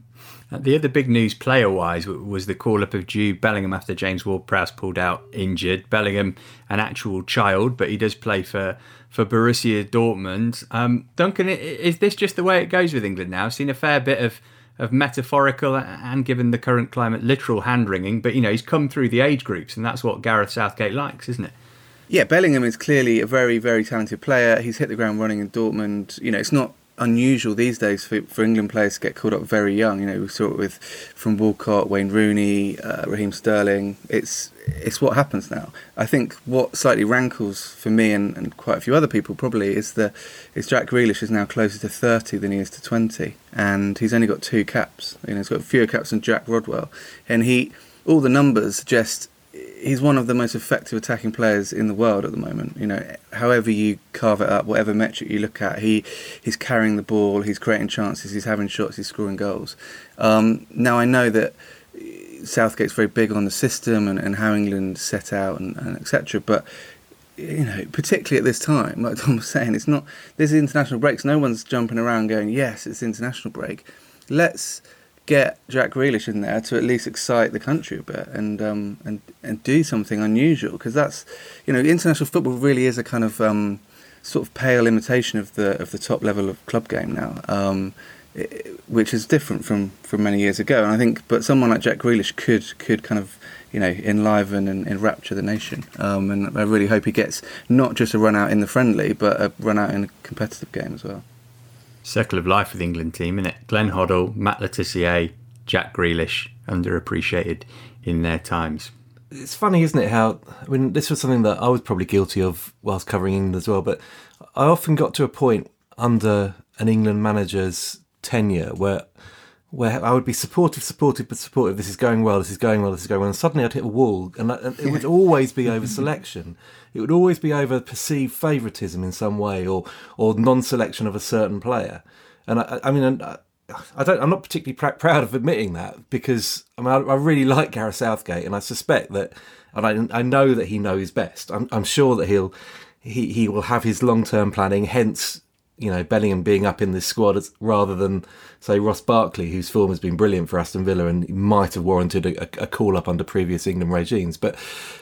The other big news player-wise was the call-up of Jude Bellingham after James Ward-Prowse pulled out injured. Bellingham, an actual child, but he does play for, for Borussia Dortmund. Um, Duncan, is this just the way it goes with England now? I've seen a fair bit of of metaphorical and, given the current climate, literal hand-wringing, but, you know, he's come through the age groups, and that's what Gareth Southgate likes, isn't it? Yeah, Bellingham is clearly a very, very talented player. He's hit the ground running in Dortmund. You know, it's not unusual these days for, for England players to get called up very young. You know, we saw it with from Walcott, Wayne Rooney, uh, Raheem Sterling. It's it's what happens now. I think what slightly rankles for me and, and quite a few other people probably is the is Jack Grealish is now closer to thirty than he is to twenty, and he's only got two caps. You know, he's got fewer caps than Jack Rodwell, and he all the numbers suggest he's one of the most effective attacking players in the world at the moment. You know, however you carve it up, whatever metric you look at, he he's carrying the ball, he's creating chances, he's having shots, he's scoring goals. Um, now I know that Southgate's very big on the system and, and how England set out and, and et cetera. But you know, particularly at this time, like Tom was saying, it's not. There's international breaks. No one's jumping around going, "Yes, it's international break." Let's get Jack Grealish in there to at least excite the country a bit and um, and and do something unusual, because that's, you know, international football really is a kind of um, sort of pale imitation of the of the top level of club game now. Um, It, which is different from, from many years ago, and I think, but someone like Jack Grealish could could kind of, you know, enliven and enrapture the nation, um, and I really hope he gets not just a run out in the friendly, but a run out in a competitive game as well. Circle of life with the England team, isn't it? Glenn Hoddle, Matt Le Tissier, Jack Grealish, underappreciated in their times. It's funny, isn't it, how, I mean, this was something that I was probably guilty of whilst covering England as well, but I often got to a point under an England manager's tenure where where I would be supportive, supportive, but supportive. This is going well, this is going well, this is going well. And suddenly I'd hit a wall, and it would always be over selection. It would always be over perceived favouritism in some way, or or non-selection of a certain player. And I, I mean, I, I don't. I'm not particularly pr- proud of admitting that, because I mean, I, I really like Gareth Southgate, and I suspect that, and I, I know that he knows best. I'm, I'm sure that he'll he he will have his long-term planning. Hence, you know, Bellingham being up in this squad rather than, say, Ross Barkley, whose form has been brilliant for Aston Villa and might have warranted a, a call-up under previous England regimes. But,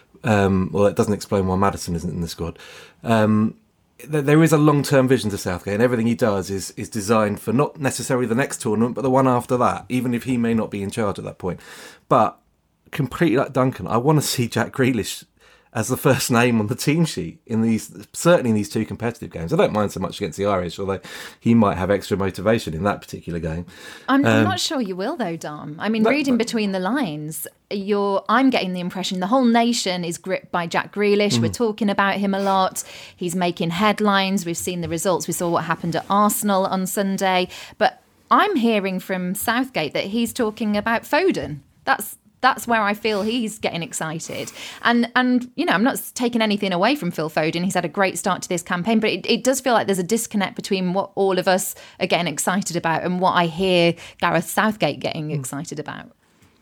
um, well, that doesn't explain why Maddison isn't in the squad. Um, th- there is a long-term vision to Southgate, and everything he does is is designed for not necessarily the next tournament, but the one after that, even if he may not be in charge at that point. But, completely like Duncan, I want to see Jack Grealish as the first name on the team sheet in these, certainly in these two competitive games. I don't mind so much against the Irish, although he might have extra motivation in that particular game. I'm, um, I'm not sure you will, though, Dom. I mean, no, reading but, between the lines, you're, I'm getting the impression the whole nation is gripped by Jack Grealish. Mm. We're talking about him a lot. He's making headlines. We've seen the results. We saw what happened at Arsenal on Sunday. But I'm hearing from Southgate that he's talking about Foden. That's That's where I feel he's getting excited. And, and you know, I'm not taking anything away from Phil Foden. He's had a great start to this campaign, but it, it does feel like there's a disconnect between what all of us are getting excited about and what I hear Gareth Southgate getting excited about.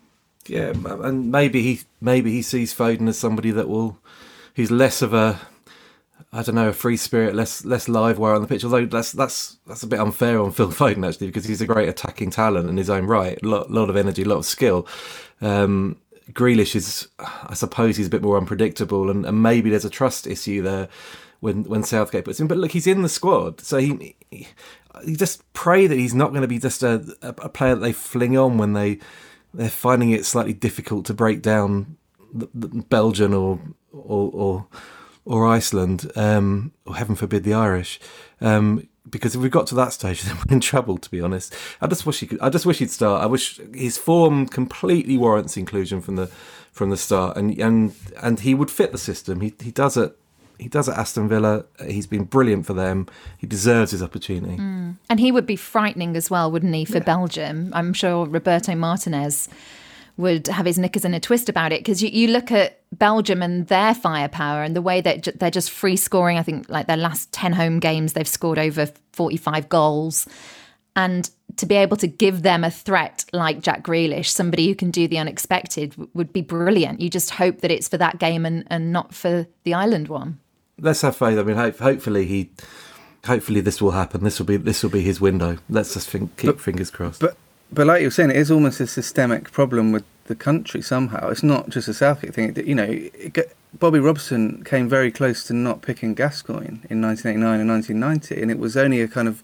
Yeah, and maybe he maybe he sees Foden as somebody that will, who's less of a, I don't know, a free spirit, less less live wire on the pitch. Although that's that's that's a bit unfair on Phil Foden, actually, because he's a great attacking talent in his own right, a lot, lot of energy, a lot of skill. Um, Grealish is, I suppose, he's a bit more unpredictable, and, and maybe there's a trust issue there when when Southgate puts him. But look, he's in the squad, so he, he you just pray that he's not going to be just a, a player that they fling on when they they're finding it slightly difficult to break down the, the Belgium or or or, or Iceland, um, or heaven forbid the Irish. Um, Because if we got to that stage, then we're in trouble, to be honest. I just wish he could. I just wish he'd start. I wish his form completely warrants inclusion from the from the start, and and and he would fit the system. He he does it he does at Aston Villa. He's been brilliant for them. He deserves his opportunity. Mm. And he would be frightening as well, wouldn't he, for yeah. Belgium? I'm sure Roberto Martinez would have his knickers in a twist about it, because you, you look at Belgium and their firepower and the way that they're just free scoring. I think like their last ten home games, they've scored over forty-five goals. And to be able to give them a threat like Jack Grealish, somebody who can do the unexpected, w- would be brilliant. You just hope that it's for that game and, and not for the Ireland one. Let's have faith. I mean, hope, hopefully he, hopefully this will happen. This will be this will be his window. Let's just think, keep but, fingers crossed. But but like you were saying, it is almost a systemic problem with the country somehow. It's not just a Southgate thing. You know, it, Bobby Robson came very close to not picking Gascoigne in nineteen eighty-nine and nineteen ninety, and it was only a kind of,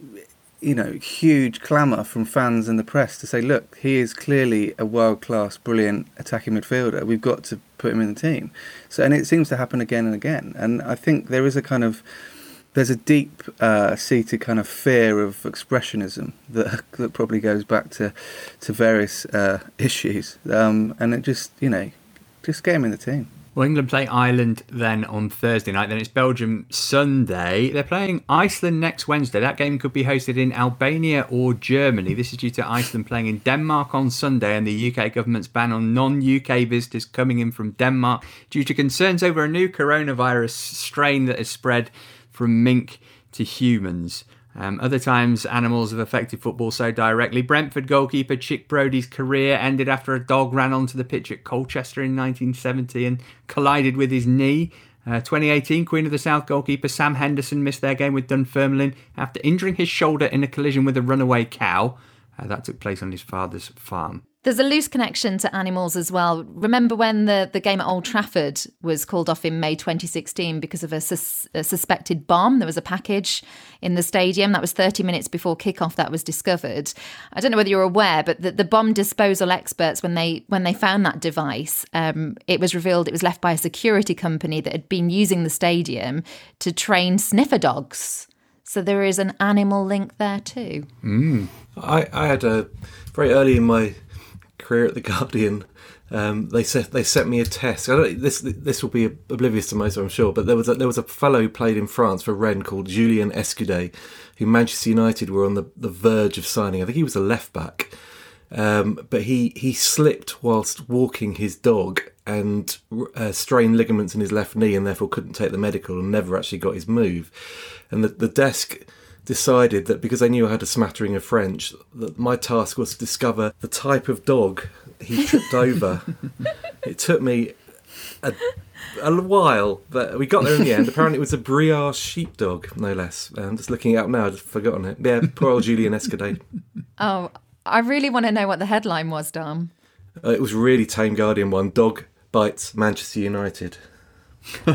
you know, huge clamour from fans and the press to say, look, he is clearly a world-class, brilliant attacking midfielder. We've got to put him in the team. So, and it seems to happen again and again. And I think there is a kind of, there's a deep uh, seated kind of fear of expressionism that that probably goes back to to various uh, issues. Um, and it just, you know, just get him in the team. Well, England play Ireland then on Thursday night. Then it's Belgium Sunday. They're playing Iceland next Wednesday. That game could be hosted in Albania or Germany. This is due to Iceland playing in Denmark on Sunday and the U K government's ban on non-U K visitors coming in from Denmark due to concerns over a new coronavirus strain that has spread from mink to humans. Um, other times, animals have affected football so directly. Brentford goalkeeper Chick Brody's career ended after a dog ran onto the pitch at Colchester in nineteen seventy and collided with his knee. Uh, twenty eighteen, Queen of the South goalkeeper Sam Henderson missed their game with Dunfermline after injuring his shoulder in a collision with a runaway cow. Uh, that took place on his father's farm. There's a loose connection to animals as well. Remember when the, the game at Old Trafford was called off in May twenty sixteen because of a, sus- a suspected bomb? There was a package in the stadium. That was thirty minutes before kickoff that was discovered. I don't know whether you're aware, but the, the bomb disposal experts, when they when they found that device, um, it was revealed it was left by a security company that had been using the stadium to train sniffer dogs. So there is an animal link there too. Mm. I, I had a, very early in my career at The Guardian, um, they set they set me a test. I don't, this this will be oblivious to most, I'm sure, but there was a, there was a fellow who played in France for Rennes called Julien Escudé, who Manchester United were on the, the verge of signing. I think he was a left back, um, but he he slipped whilst walking his dog and uh, strained ligaments in his left knee, and therefore couldn't take the medical and never actually got his move. And the the desk decided that because they knew I had a smattering of French, that my task was to discover the type of dog he tripped over. It took me a, a while, but we got there in the end. Apparently it was a Briard sheepdog, no less. I'm just looking it up now, I've just forgotten it. Yeah, poor old Julien Escudé. Oh, I really want to know what the headline was, Dom. Uh, it was really tame Guardian one. Dog bites Manchester United. All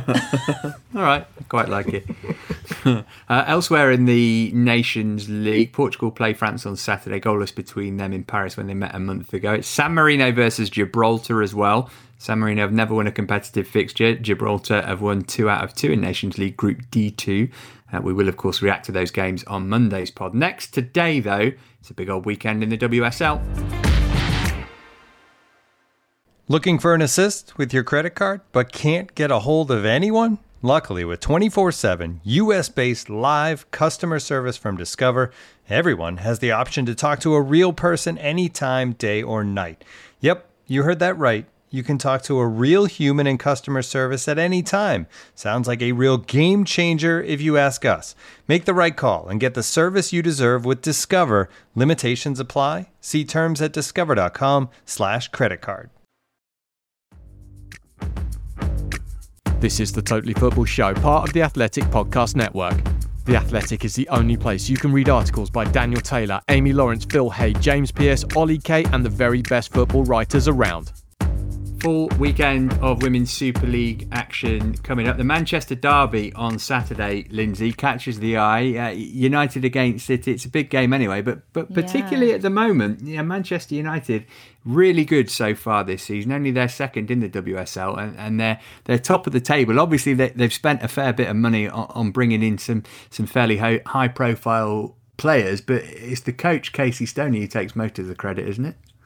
right, I quite like it. uh, elsewhere in the Nations League, Portugal play France on Saturday, goalless between them in Paris when they met a month ago. It's San Marino versus Gibraltar as well. San Marino have never won a competitive fixture. Gibraltar have won two out of two in Nations League Group D two. Uh, we will, of course, react to those games on Monday's pod. Next, today, though, it's a big old weekend in the W S L. Looking for an assist with your credit card, but can't get a hold of anyone? Luckily, with twenty-four seven U S-based live customer service from Discover, everyone has the option to talk to a real person anytime, day or night. Yep, you heard that right. You can talk to a real human in customer service at any time. Sounds like a real game changer if you ask us. Make the right call and get the service you deserve with Discover. Limitations apply. See terms at discover.com slash credit card. This is the Totally Football Show, part of the Athletic Podcast Network. The Athletic is the only place you can read articles by Daniel Taylor, Amy Lawrence, Phil Hay, James Pearce, Ollie Kay, and the very best football writers around. Full weekend of Women's Super League action coming up. The Manchester Derby on Saturday, Lindsay, catches the eye. Uh, United against City. It's a big game anyway, but but particularly yeah. at the moment, yeah, Manchester United really good so far this season. Only they're second in the W S L, and, and they're they're top of the table. Obviously, they, they've spent a fair bit of money on, on bringing in some some fairly high, high profile players, but it's the coach Casey Stoney who takes most of the credit, isn't it?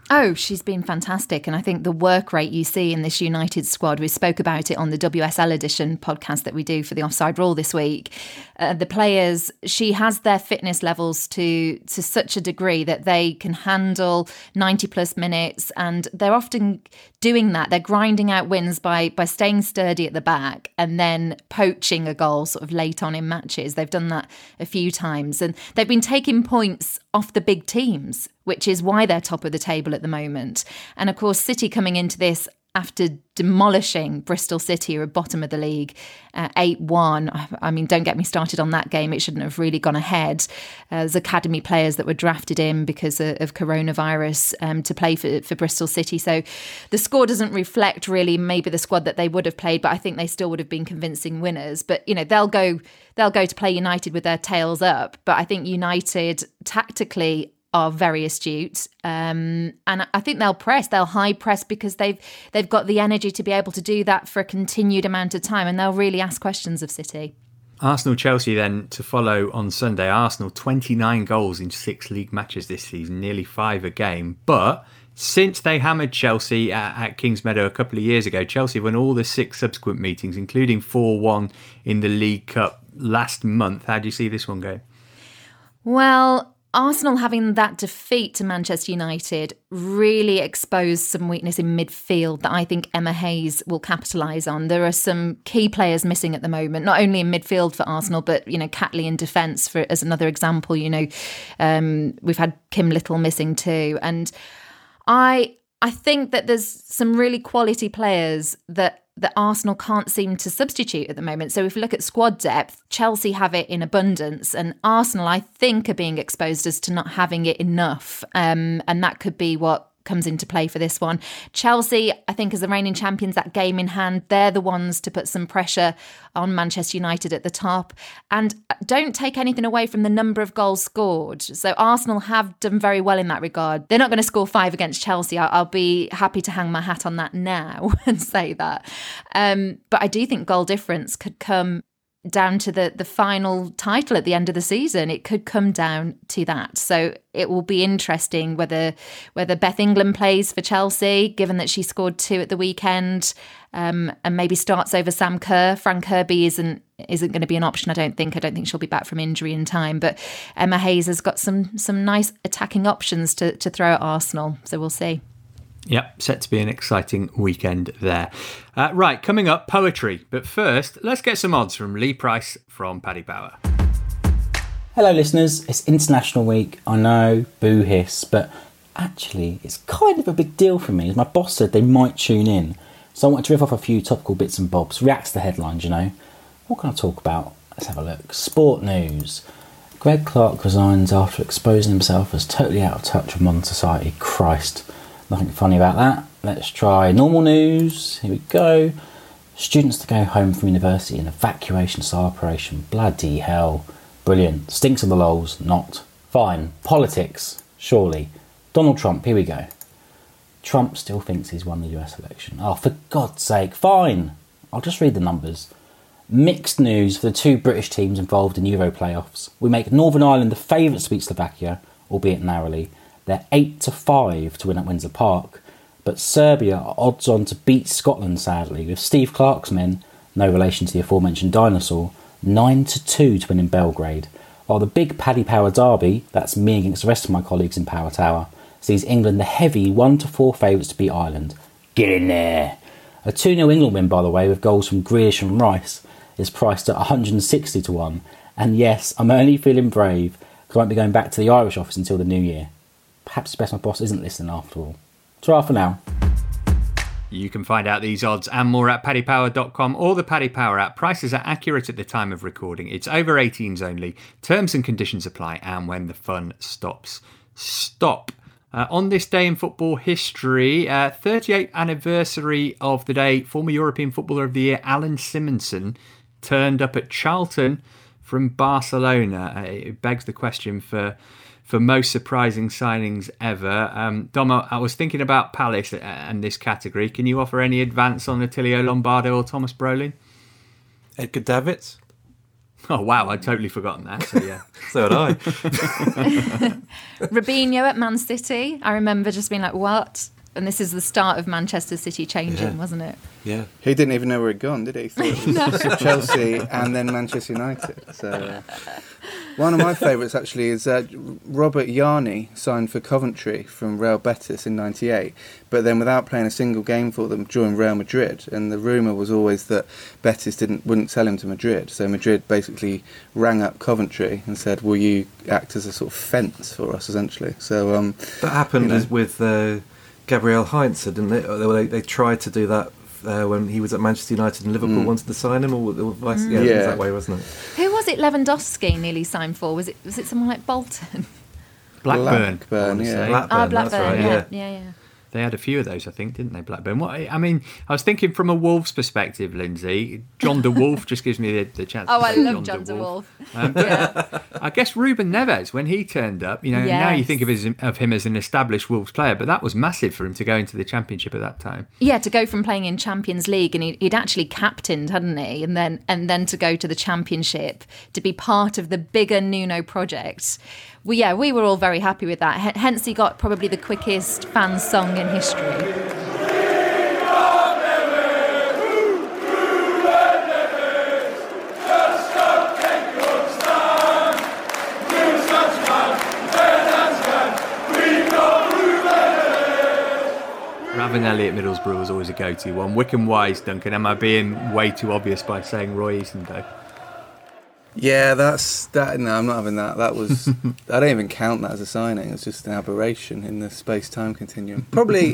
Oh, she's been fantastic. And I think the work rate you see in this United squad, we spoke about it on the W S L edition podcast that we do for the Offside Rule this week. Uh, the players, she has their fitness levels to to such a degree that they can handle ninety plus minutes. And they're often doing that. They're grinding out wins by, by staying sturdy at the back and then poaching a goal sort of late on in matches. They've done that a few times. And they've been taking points off the big teams, which is why they're top of the table at the moment. And of course, City coming into this after demolishing Bristol City, who are bottom of the league, uh, eight one. I mean, don't get me started on that game. It shouldn't have really gone ahead. Uh, there's academy players that were drafted in because of, of coronavirus um, to play for, for Bristol City. So the score doesn't reflect really maybe the squad that they would have played, but I think they still would have been convincing winners. But, you know, they'll go, they'll go to play United with their tails up. But I think United tactically are very astute, um, and I think they'll press. They'll high press because they've they've got the energy to be able to do that for a continued amount of time, and they'll really ask questions of City. Arsenal-Chelsea then to follow on Sunday. Arsenal twenty-nine goals in six league matches this season, nearly five a game. But since they hammered Chelsea at, at Kingsmeadow a couple of years ago, Chelsea won all the six subsequent meetings, including four one in the League Cup last month. How do you see this one go? Well, Arsenal having that defeat to Manchester United really exposed some weakness in midfield that I think Emma Hayes will capitalise on. There are some key players missing at the moment, not only in midfield for Arsenal, but, you know, Catley in defence for as another example. You know, um, we've had Kim Little missing too. And I I think that there's some really quality players that that Arsenal can't seem to substitute at the moment. So if you look at squad depth, Chelsea have it in abundance, and Arsenal, I think, are being exposed as to not having it enough. Um, and that could be what comes into play for this one. Chelsea, I think, as the reigning champions, that game in hand, they're the ones to put some pressure on Manchester United at the top. And don't take anything away from the number of goals scored. So Arsenal have done very well in that regard. They're not going to score five against Chelsea. I'll be happy to hang my hat on that now and say that. Um, but I do think goal difference could come down to the the final title at the end of the season. It could come down to that. So it will be interesting whether whether Beth England plays for Chelsea, given that she scored two at the weekend, um, and maybe starts over Sam Kerr. Fran Kirby isn't isn't going to be an option, I don't think. I don't think she'll be back from injury in time. But Emma Hayes has got some some nice attacking options to, to throw at Arsenal. So we'll see. Yep, set to be an exciting weekend there. Uh, right, coming up, poetry. But first, let's get some odds from Lee Price from Paddy Power. Hello listeners, it's International Week. I know, boo hiss, but actually it's kind of a big deal for me, as my boss said they might tune in. So I wanted to riff off a few topical bits and bobs, react to the headlines, you know. What can I talk about? Let's have a look. Sport news. Greg Clark resigns after exposing himself as totally out of touch with modern society. Christ. Nothing funny about that. Let's try normal news. Here we go. Students to go home from university in evacuation style operation. Bloody hell. Brilliant. Stinks of the lols. Not. Fine. Politics. Surely. Donald Trump. Here we go. Trump still thinks he's won the U S election. Oh, for God's sake. Fine. I'll just read the numbers. Mixed news for the two British teams involved in Euro playoffs. We make Northern Ireland the favourites to beat Slovakia, albeit narrowly. They're eight to five to win at Windsor Park, but Serbia are odds on to beat Scotland, sadly, with Steve Clarke's men, no relation to the aforementioned dinosaur, nine to two to win in Belgrade, while the big Paddy Power derby, that's me against the rest of my colleagues in Power Tower, sees England the heavy one to four favourites to beat Ireland. Get in there! A two nil England win, by the way, with goals from Grealish and Rice, is priced at one hundred sixty to one, and yes, I'm only feeling brave because I won't be going back to the Irish office until the new year. Perhaps it's best my boss isn't listening after all. Ta-ra for now. You can find out these odds and more at paddy power dot com or the Paddy Power app. Prices are accurate at the time of recording. It's over eighteens only. Terms and conditions apply, and when the fun stops, stop. Uh, on this day in football history, uh, thirty-eighth anniversary of the day, former European Footballer of the Year Alan Simonsen turned up at Charlton from Barcelona. Uh, it begs the question for... for most surprising signings ever. Um, Dom, I was thinking about Palace and this category. Can you offer any advance on Attilio Lombardo or Thomas Brolin? Edgar Davids? Oh, wow, I'd totally forgotten that. So, yeah. So had I. Robinho at Man City. I remember just being like, what? And this is the start of Manchester City changing, Yeah. wasn't it? Yeah. He didn't even know where he'd gone, did he? He thought it was Chelsea and then Manchester United. So uh, one of my favourites actually is uh, Robert Yarni signed for Coventry from Real Betis in ninety-eight, but then without playing a single game for them, joined Real Madrid. And the rumour was always that Betis didn't wouldn't sell him to Madrid. So Madrid basically rang up Coventry and said, "Will you act as a sort of fence for us, essentially?" So um, That happened you know. as with uh, Gabriel Heinze, didn't they? They, they tried to do that uh, when he was at Manchester United and Liverpool Mm. wanted to sign him, or, or vice yeah, it Yeah. was that way, wasn't it? Who was it Lewandowski nearly signed for? Was it was it someone like Bolton? Blackburn. Blackburn, I wanna yeah. say. Blackburn, Ah, that's Blackburn, right, yeah. yeah. yeah, yeah. They had a few of those, I think, didn't they, Blackburn? What I mean, I was thinking from a Wolves perspective, Lindsay. John de Wolf just gives me the, the chance. Oh, to I say love John de Wolf. Um, but I guess Ruben Neves, when he turned up, you know, now you Yes. think of, his, of him as an established Wolves player, but that was massive for him to go into the Championship at that time. Yeah, to go from playing in Champions League, and he'd, he'd actually captained, hadn't he? And then and then to go to the Championship, to be part of the bigger Nuno project. Well, yeah, we were all very happy with that. H- hence, he got probably the quickest fan song in history. Ravanelli at Middlesbrough was always a go-to one. Wycombe Wise, Duncan. Am I being way too obvious by saying Roy Easton, though? Yeah, that's that. No, I'm not having that. That was I don't even count that as a signing. It's just an aberration in the space-time continuum. Probably,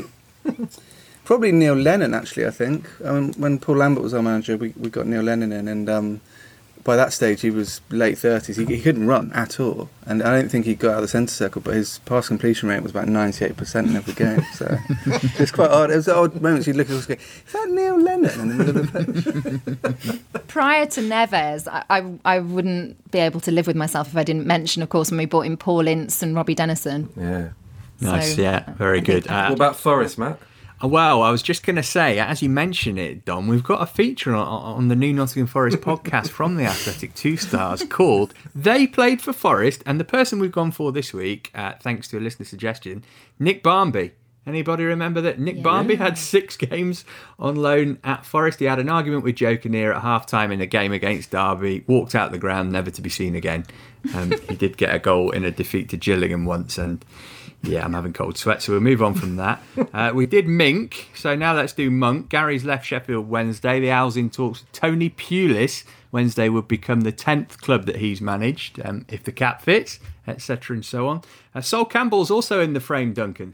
probably Neil Lennon. Actually, I think I mean, when Paul Lambert was our manager, we we got Neil Lennon in, and um, by that stage he was late thirties. He, he couldn't run at all, and I don't think he got out of the centre circle. But his pass completion rate was about ninety-eight percent in every game. So it's quite odd. It was odd moments you'd look at us and go, "Is that Neil Lennon in the middle of the pitch?" Prior to Neves, I, I I wouldn't be able to live with myself if I didn't mention, of course, when we brought in Paul Ince and Robbie Dennison. Yeah. Nice, So, yeah, very I good. think- Uh, What about Forest, Matt? Well, I was just going to say, as you mention it, Dom, we've got a feature on, on the new Nottingham Forest podcast from the Athletic Two Stars called They Played for Forest, and the person we've gone for this week, uh, thanks to a listener suggestion, Nick Barmby. Anybody remember that Nick Yeah. Barmby had six games on loan at Forest? He had an argument with Joe Kinnear at half-time in a game against Derby, walked out the ground, never to be seen again. Um, he did get a goal in a defeat to Gillingham once, and yeah, I'm having cold sweat, so we'll move on from that. Uh, we did Mink, so now let's do Monk. Gary's left Sheffield Wednesday. The Owls in talks with Tony Pulis. Wednesday would become the tenth club that he's managed, um, if the cap fits, et cetera and so on. Uh, Sol Campbell's also in the frame, Duncan.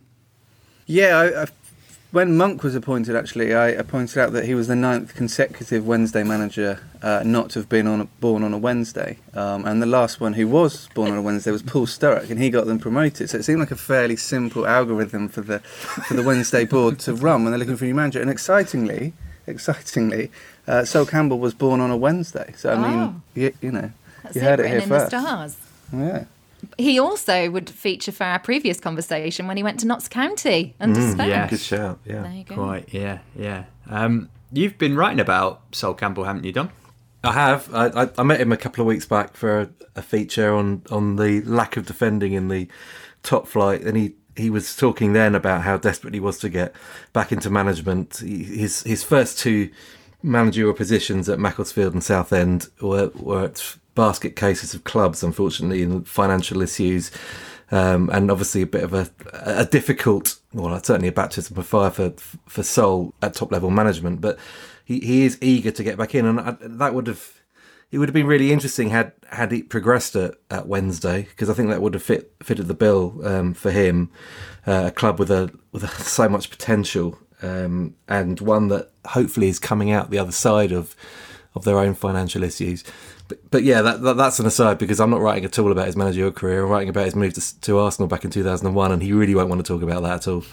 Yeah, I, I, when Monk was appointed, actually, I, I pointed out that he was the ninth consecutive Wednesday manager uh, not to have been on a, born on a Wednesday. Um, and the last one who was born on a Wednesday was Paul Sturrock, and he got them promoted. So it seemed like a fairly simple algorithm for the for the Wednesday board to run when they're looking for a new manager. And excitingly, excitingly, uh, Sol Campbell was born on a Wednesday. So I mean, Oh. you, you know, That's you it, heard it written here in first. the stars. Yeah. He also would feature for our previous conversation when he went to Notts County under Mm, Stokes. yeah. Good shout, yeah. There you go. Quite, yeah, yeah. Um, you've been writing about Sol Campbell, haven't you, Dom? I have. I, I, I met him a couple of weeks back for a, a feature on, on the lack of defending in the top flight, and he, he was talking then about how desperate he was to get back into management. He, his his first two managerial positions at Macclesfield and Southend were, were at basket cases of clubs, unfortunately, and financial issues, um, and obviously a bit of a, a difficult, well, certainly a baptism of fire for for Sol at top level management. But he, he is eager to get back in, and I, that would have it would have been really interesting had had he progressed at, at Wednesday, because I think that would have fit fitted the bill um, for him, uh, a club with a with a, so much potential, um, and one that hopefully is coming out the other side of of their own financial issues. But, but yeah, that, that that's an aside, because I'm not writing at all about his managerial career. I'm writing about his move to, to Arsenal back in two thousand one, and he really won't want to talk about that at all.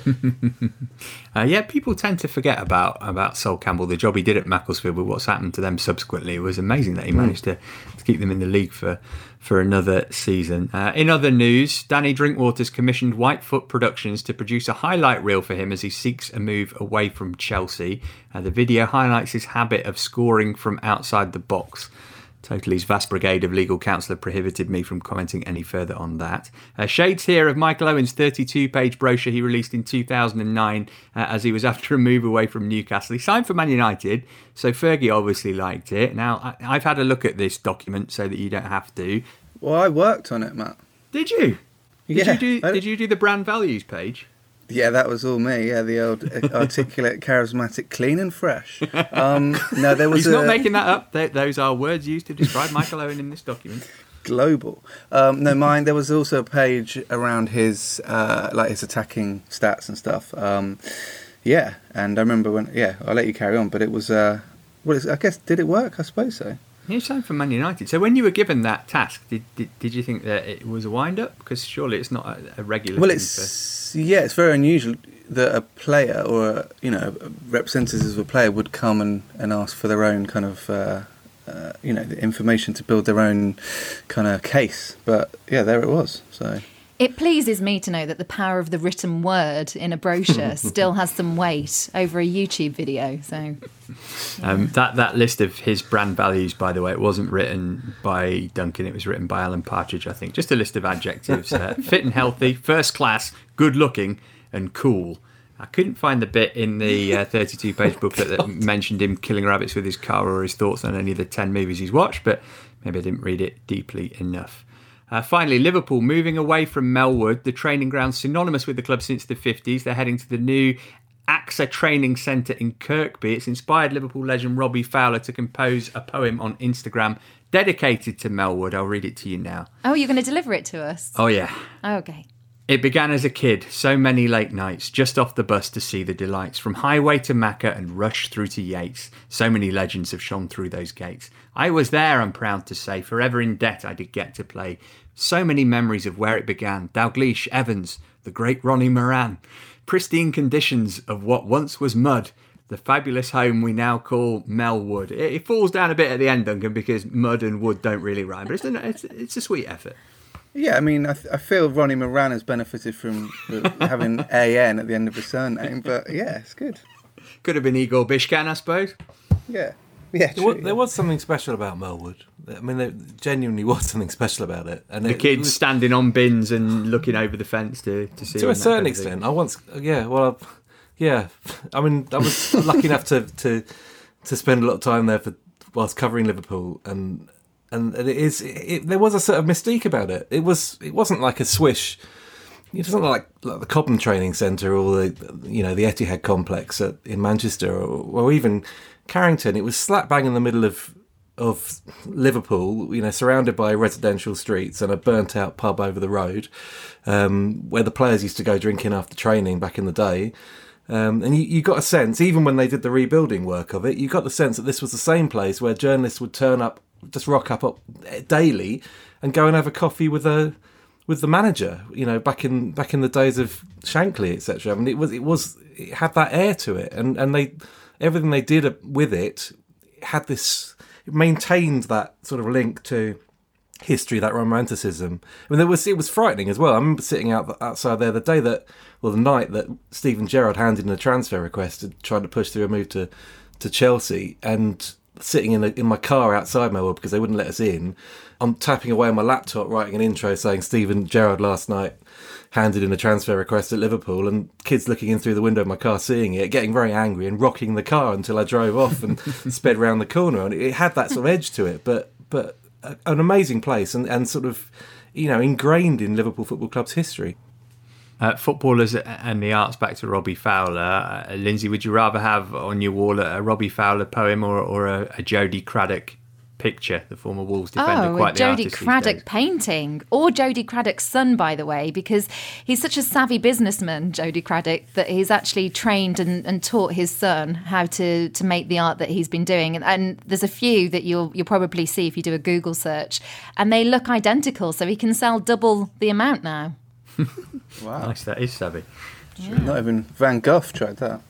uh, yeah, people tend to forget about about Sol Campbell, the job he did at Macclesfield, but what's happened to them subsequently. It was amazing that he managed to, to keep them in the league for, for another season. Uh, in other news, Danny Drinkwater's commissioned Whitefoot Productions to produce a highlight reel for him as he seeks a move away from Chelsea. Uh, the video highlights his habit of scoring from outside the box. Totally's vast brigade of legal counsel have prohibited me from commenting any further on that. Uh, shades here of Michael Owen's thirty-two page brochure he released in two thousand nine uh, as he was after a move away from Newcastle. He signed for Man United, so Fergie obviously liked it. Now, I, I've had a look at this document so that you don't have to. Well, I worked on it, Matt. Did you? Did Yeah. You do, did you do the brand values page? Yeah, that was all me. Yeah, the old articulate, charismatic, clean and fresh. Um, no, there was. He's a, not making that up. They, those are words used to describe Michael Owen in this document. Global. Um, no, mine. There was also a page around his, uh, like his attacking stats and stuff. Um, yeah, and I remember when. Yeah, I'll let you carry on. But it was. Uh, well, it's, I guess did it work? I suppose so. You signed for Man United. So when you were given that task, did did, did you think that it was a wind-up? Because surely it's not a, a regular Well, thing it's yeah, it's very unusual that a player or a, you know representatives of a player would come and, and ask for their own kind of uh, uh, you know the information to build their own kind of case. But yeah, there it was. So. It pleases me to know that the power of the written word in a brochure still has some weight over a YouTube video. So, Um, that that list of his brand values, by the way, it wasn't written by Duncan. It was written by Alan Partridge, I think. Just a list of adjectives: uh, fit and healthy, first class, good looking, and cool. I couldn't find the bit in the uh, thirty-two page booklet that mentioned him killing rabbits with his car or his thoughts on any of the ten movies he's watched, but maybe I didn't read it deeply enough. Uh, finally, Liverpool moving away from Melwood, the training ground synonymous with the club since the fifties. They're heading to the new A X A Training Centre in Kirkby. It's inspired Liverpool legend Robbie Fowler to compose a poem on Instagram dedicated to Melwood. I'll read it to you now. oh, you're going to deliver it to us? Oh, yeah. Oh, okay. It began as a kid, so many late nights, just off the bus to see the delights. From Highway to Macca and Rush through to Yates, so many legends have shone through those gates. I was there, I'm proud to say, forever in debt I did get to play. So many memories of where it began. Dalgleish, Evans, the great Ronnie Moran. Pristine conditions of what once was mud. The fabulous home we now call Melwood. It, it falls down a bit at the end, Duncan, because mud and wood don't really rhyme, but it's a, it's, it's a sweet effort. Yeah, I mean, I, th- I feel Ronnie Moran has benefited from having A N at the end of his surname, but yeah, it's good. Could have been Igor Bishkan, I suppose. Yeah. Yeah, there, was, there was something special about Melwood. I mean, there genuinely was something special about it. And the it, kids it was, standing on bins and looking over the fence to, to see. To a certain extent, I once, yeah, well, yeah. I mean, I was lucky enough to, to to spend a lot of time there for whilst covering Liverpool, and and it is it, it, there was a sort of mystique about it. It was it wasn't like a swish. It wasn't like, like the Cobham Training Centre or the you know the Etihad complex at, in Manchester or, or even Carrington. It was slap bang in the middle of of Liverpool, you know, surrounded by residential streets and a burnt out pub over the road, um, where the players used to go drinking after training back in the day. Um, and you, you got a sense, even when they did the rebuilding work of it, you got the sense that this was the same place where journalists would turn up, just rock up, up daily, and go and have a coffee with a with the manager. You know, back in back in the days of Shankly, et cetera. I mean, it was it was it had that air to it, and and they everything they did with it had this. It maintained that sort of link to history, that romanticism. I mean, there was it was frightening as well. I remember sitting out outside there the day that, well, the night that Steven Gerrard handed in a transfer request and tried to push through a move to, to Chelsea, and sitting in a, in my car outside Melwood because they wouldn't let us in. I'm tapping away on my laptop, writing an intro saying Steven Gerrard last night handed in a transfer request at Liverpool, and kids looking in through the window of my car seeing it, getting very angry and rocking the car until I drove off and sped round the corner. And it had that sort of edge to it, but but an amazing place and, and sort of, you know, ingrained in Liverpool Football Club's history. Uh, footballers and the arts, back to Robbie Fowler. Uh, Lindsay, would you rather have on your wall a Robbie Fowler poem or, or a, a Jody Craddock picture, the former Wolves defender? Oh, quite a Jody the Craddock painting, or Jody Craddock's son, by the way, because he's such a savvy businessman, Jody Craddock, that he's actually trained and, and taught his son how to, to make the art that he's been doing. And, and there's a few that you'll you'll probably see if you do a Google search, and they look identical. So he can sell double the amount now. Wow, nice, that is savvy. Yeah. Not even Van Gogh tried that.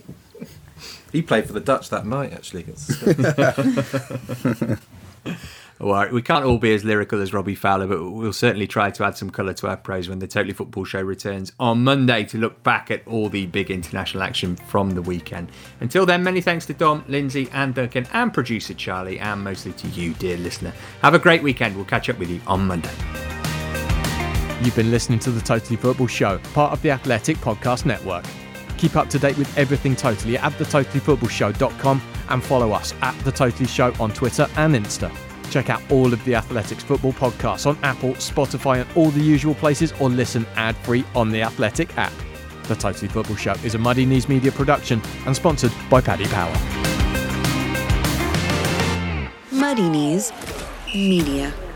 He played for the Dutch that night, actually. Well, we can't all be as lyrical as Robbie Fowler, but we'll certainly try to add some colour to our prose when the Totally Football Show returns on Monday to look back at all the big international action from the weekend. Until then, many thanks to Dom, Lindsay and Duncan and producer Charlie, and mostly to you, dear listener. Have a great weekend. We'll catch up with you on Monday. You've been listening to the Totally Football Show, part of the Athletic Podcast Network. Keep up to date with everything Totally at the totally football show dot com and follow us at The Totally Show on Twitter and Insta. Check out all of the Athletics football podcasts on Apple, Spotify and all the usual places, or listen ad-free on the Athletic app. The Totally Football Show is a Muddy Knees Media production and sponsored by Paddy Power. Muddy Knees Media.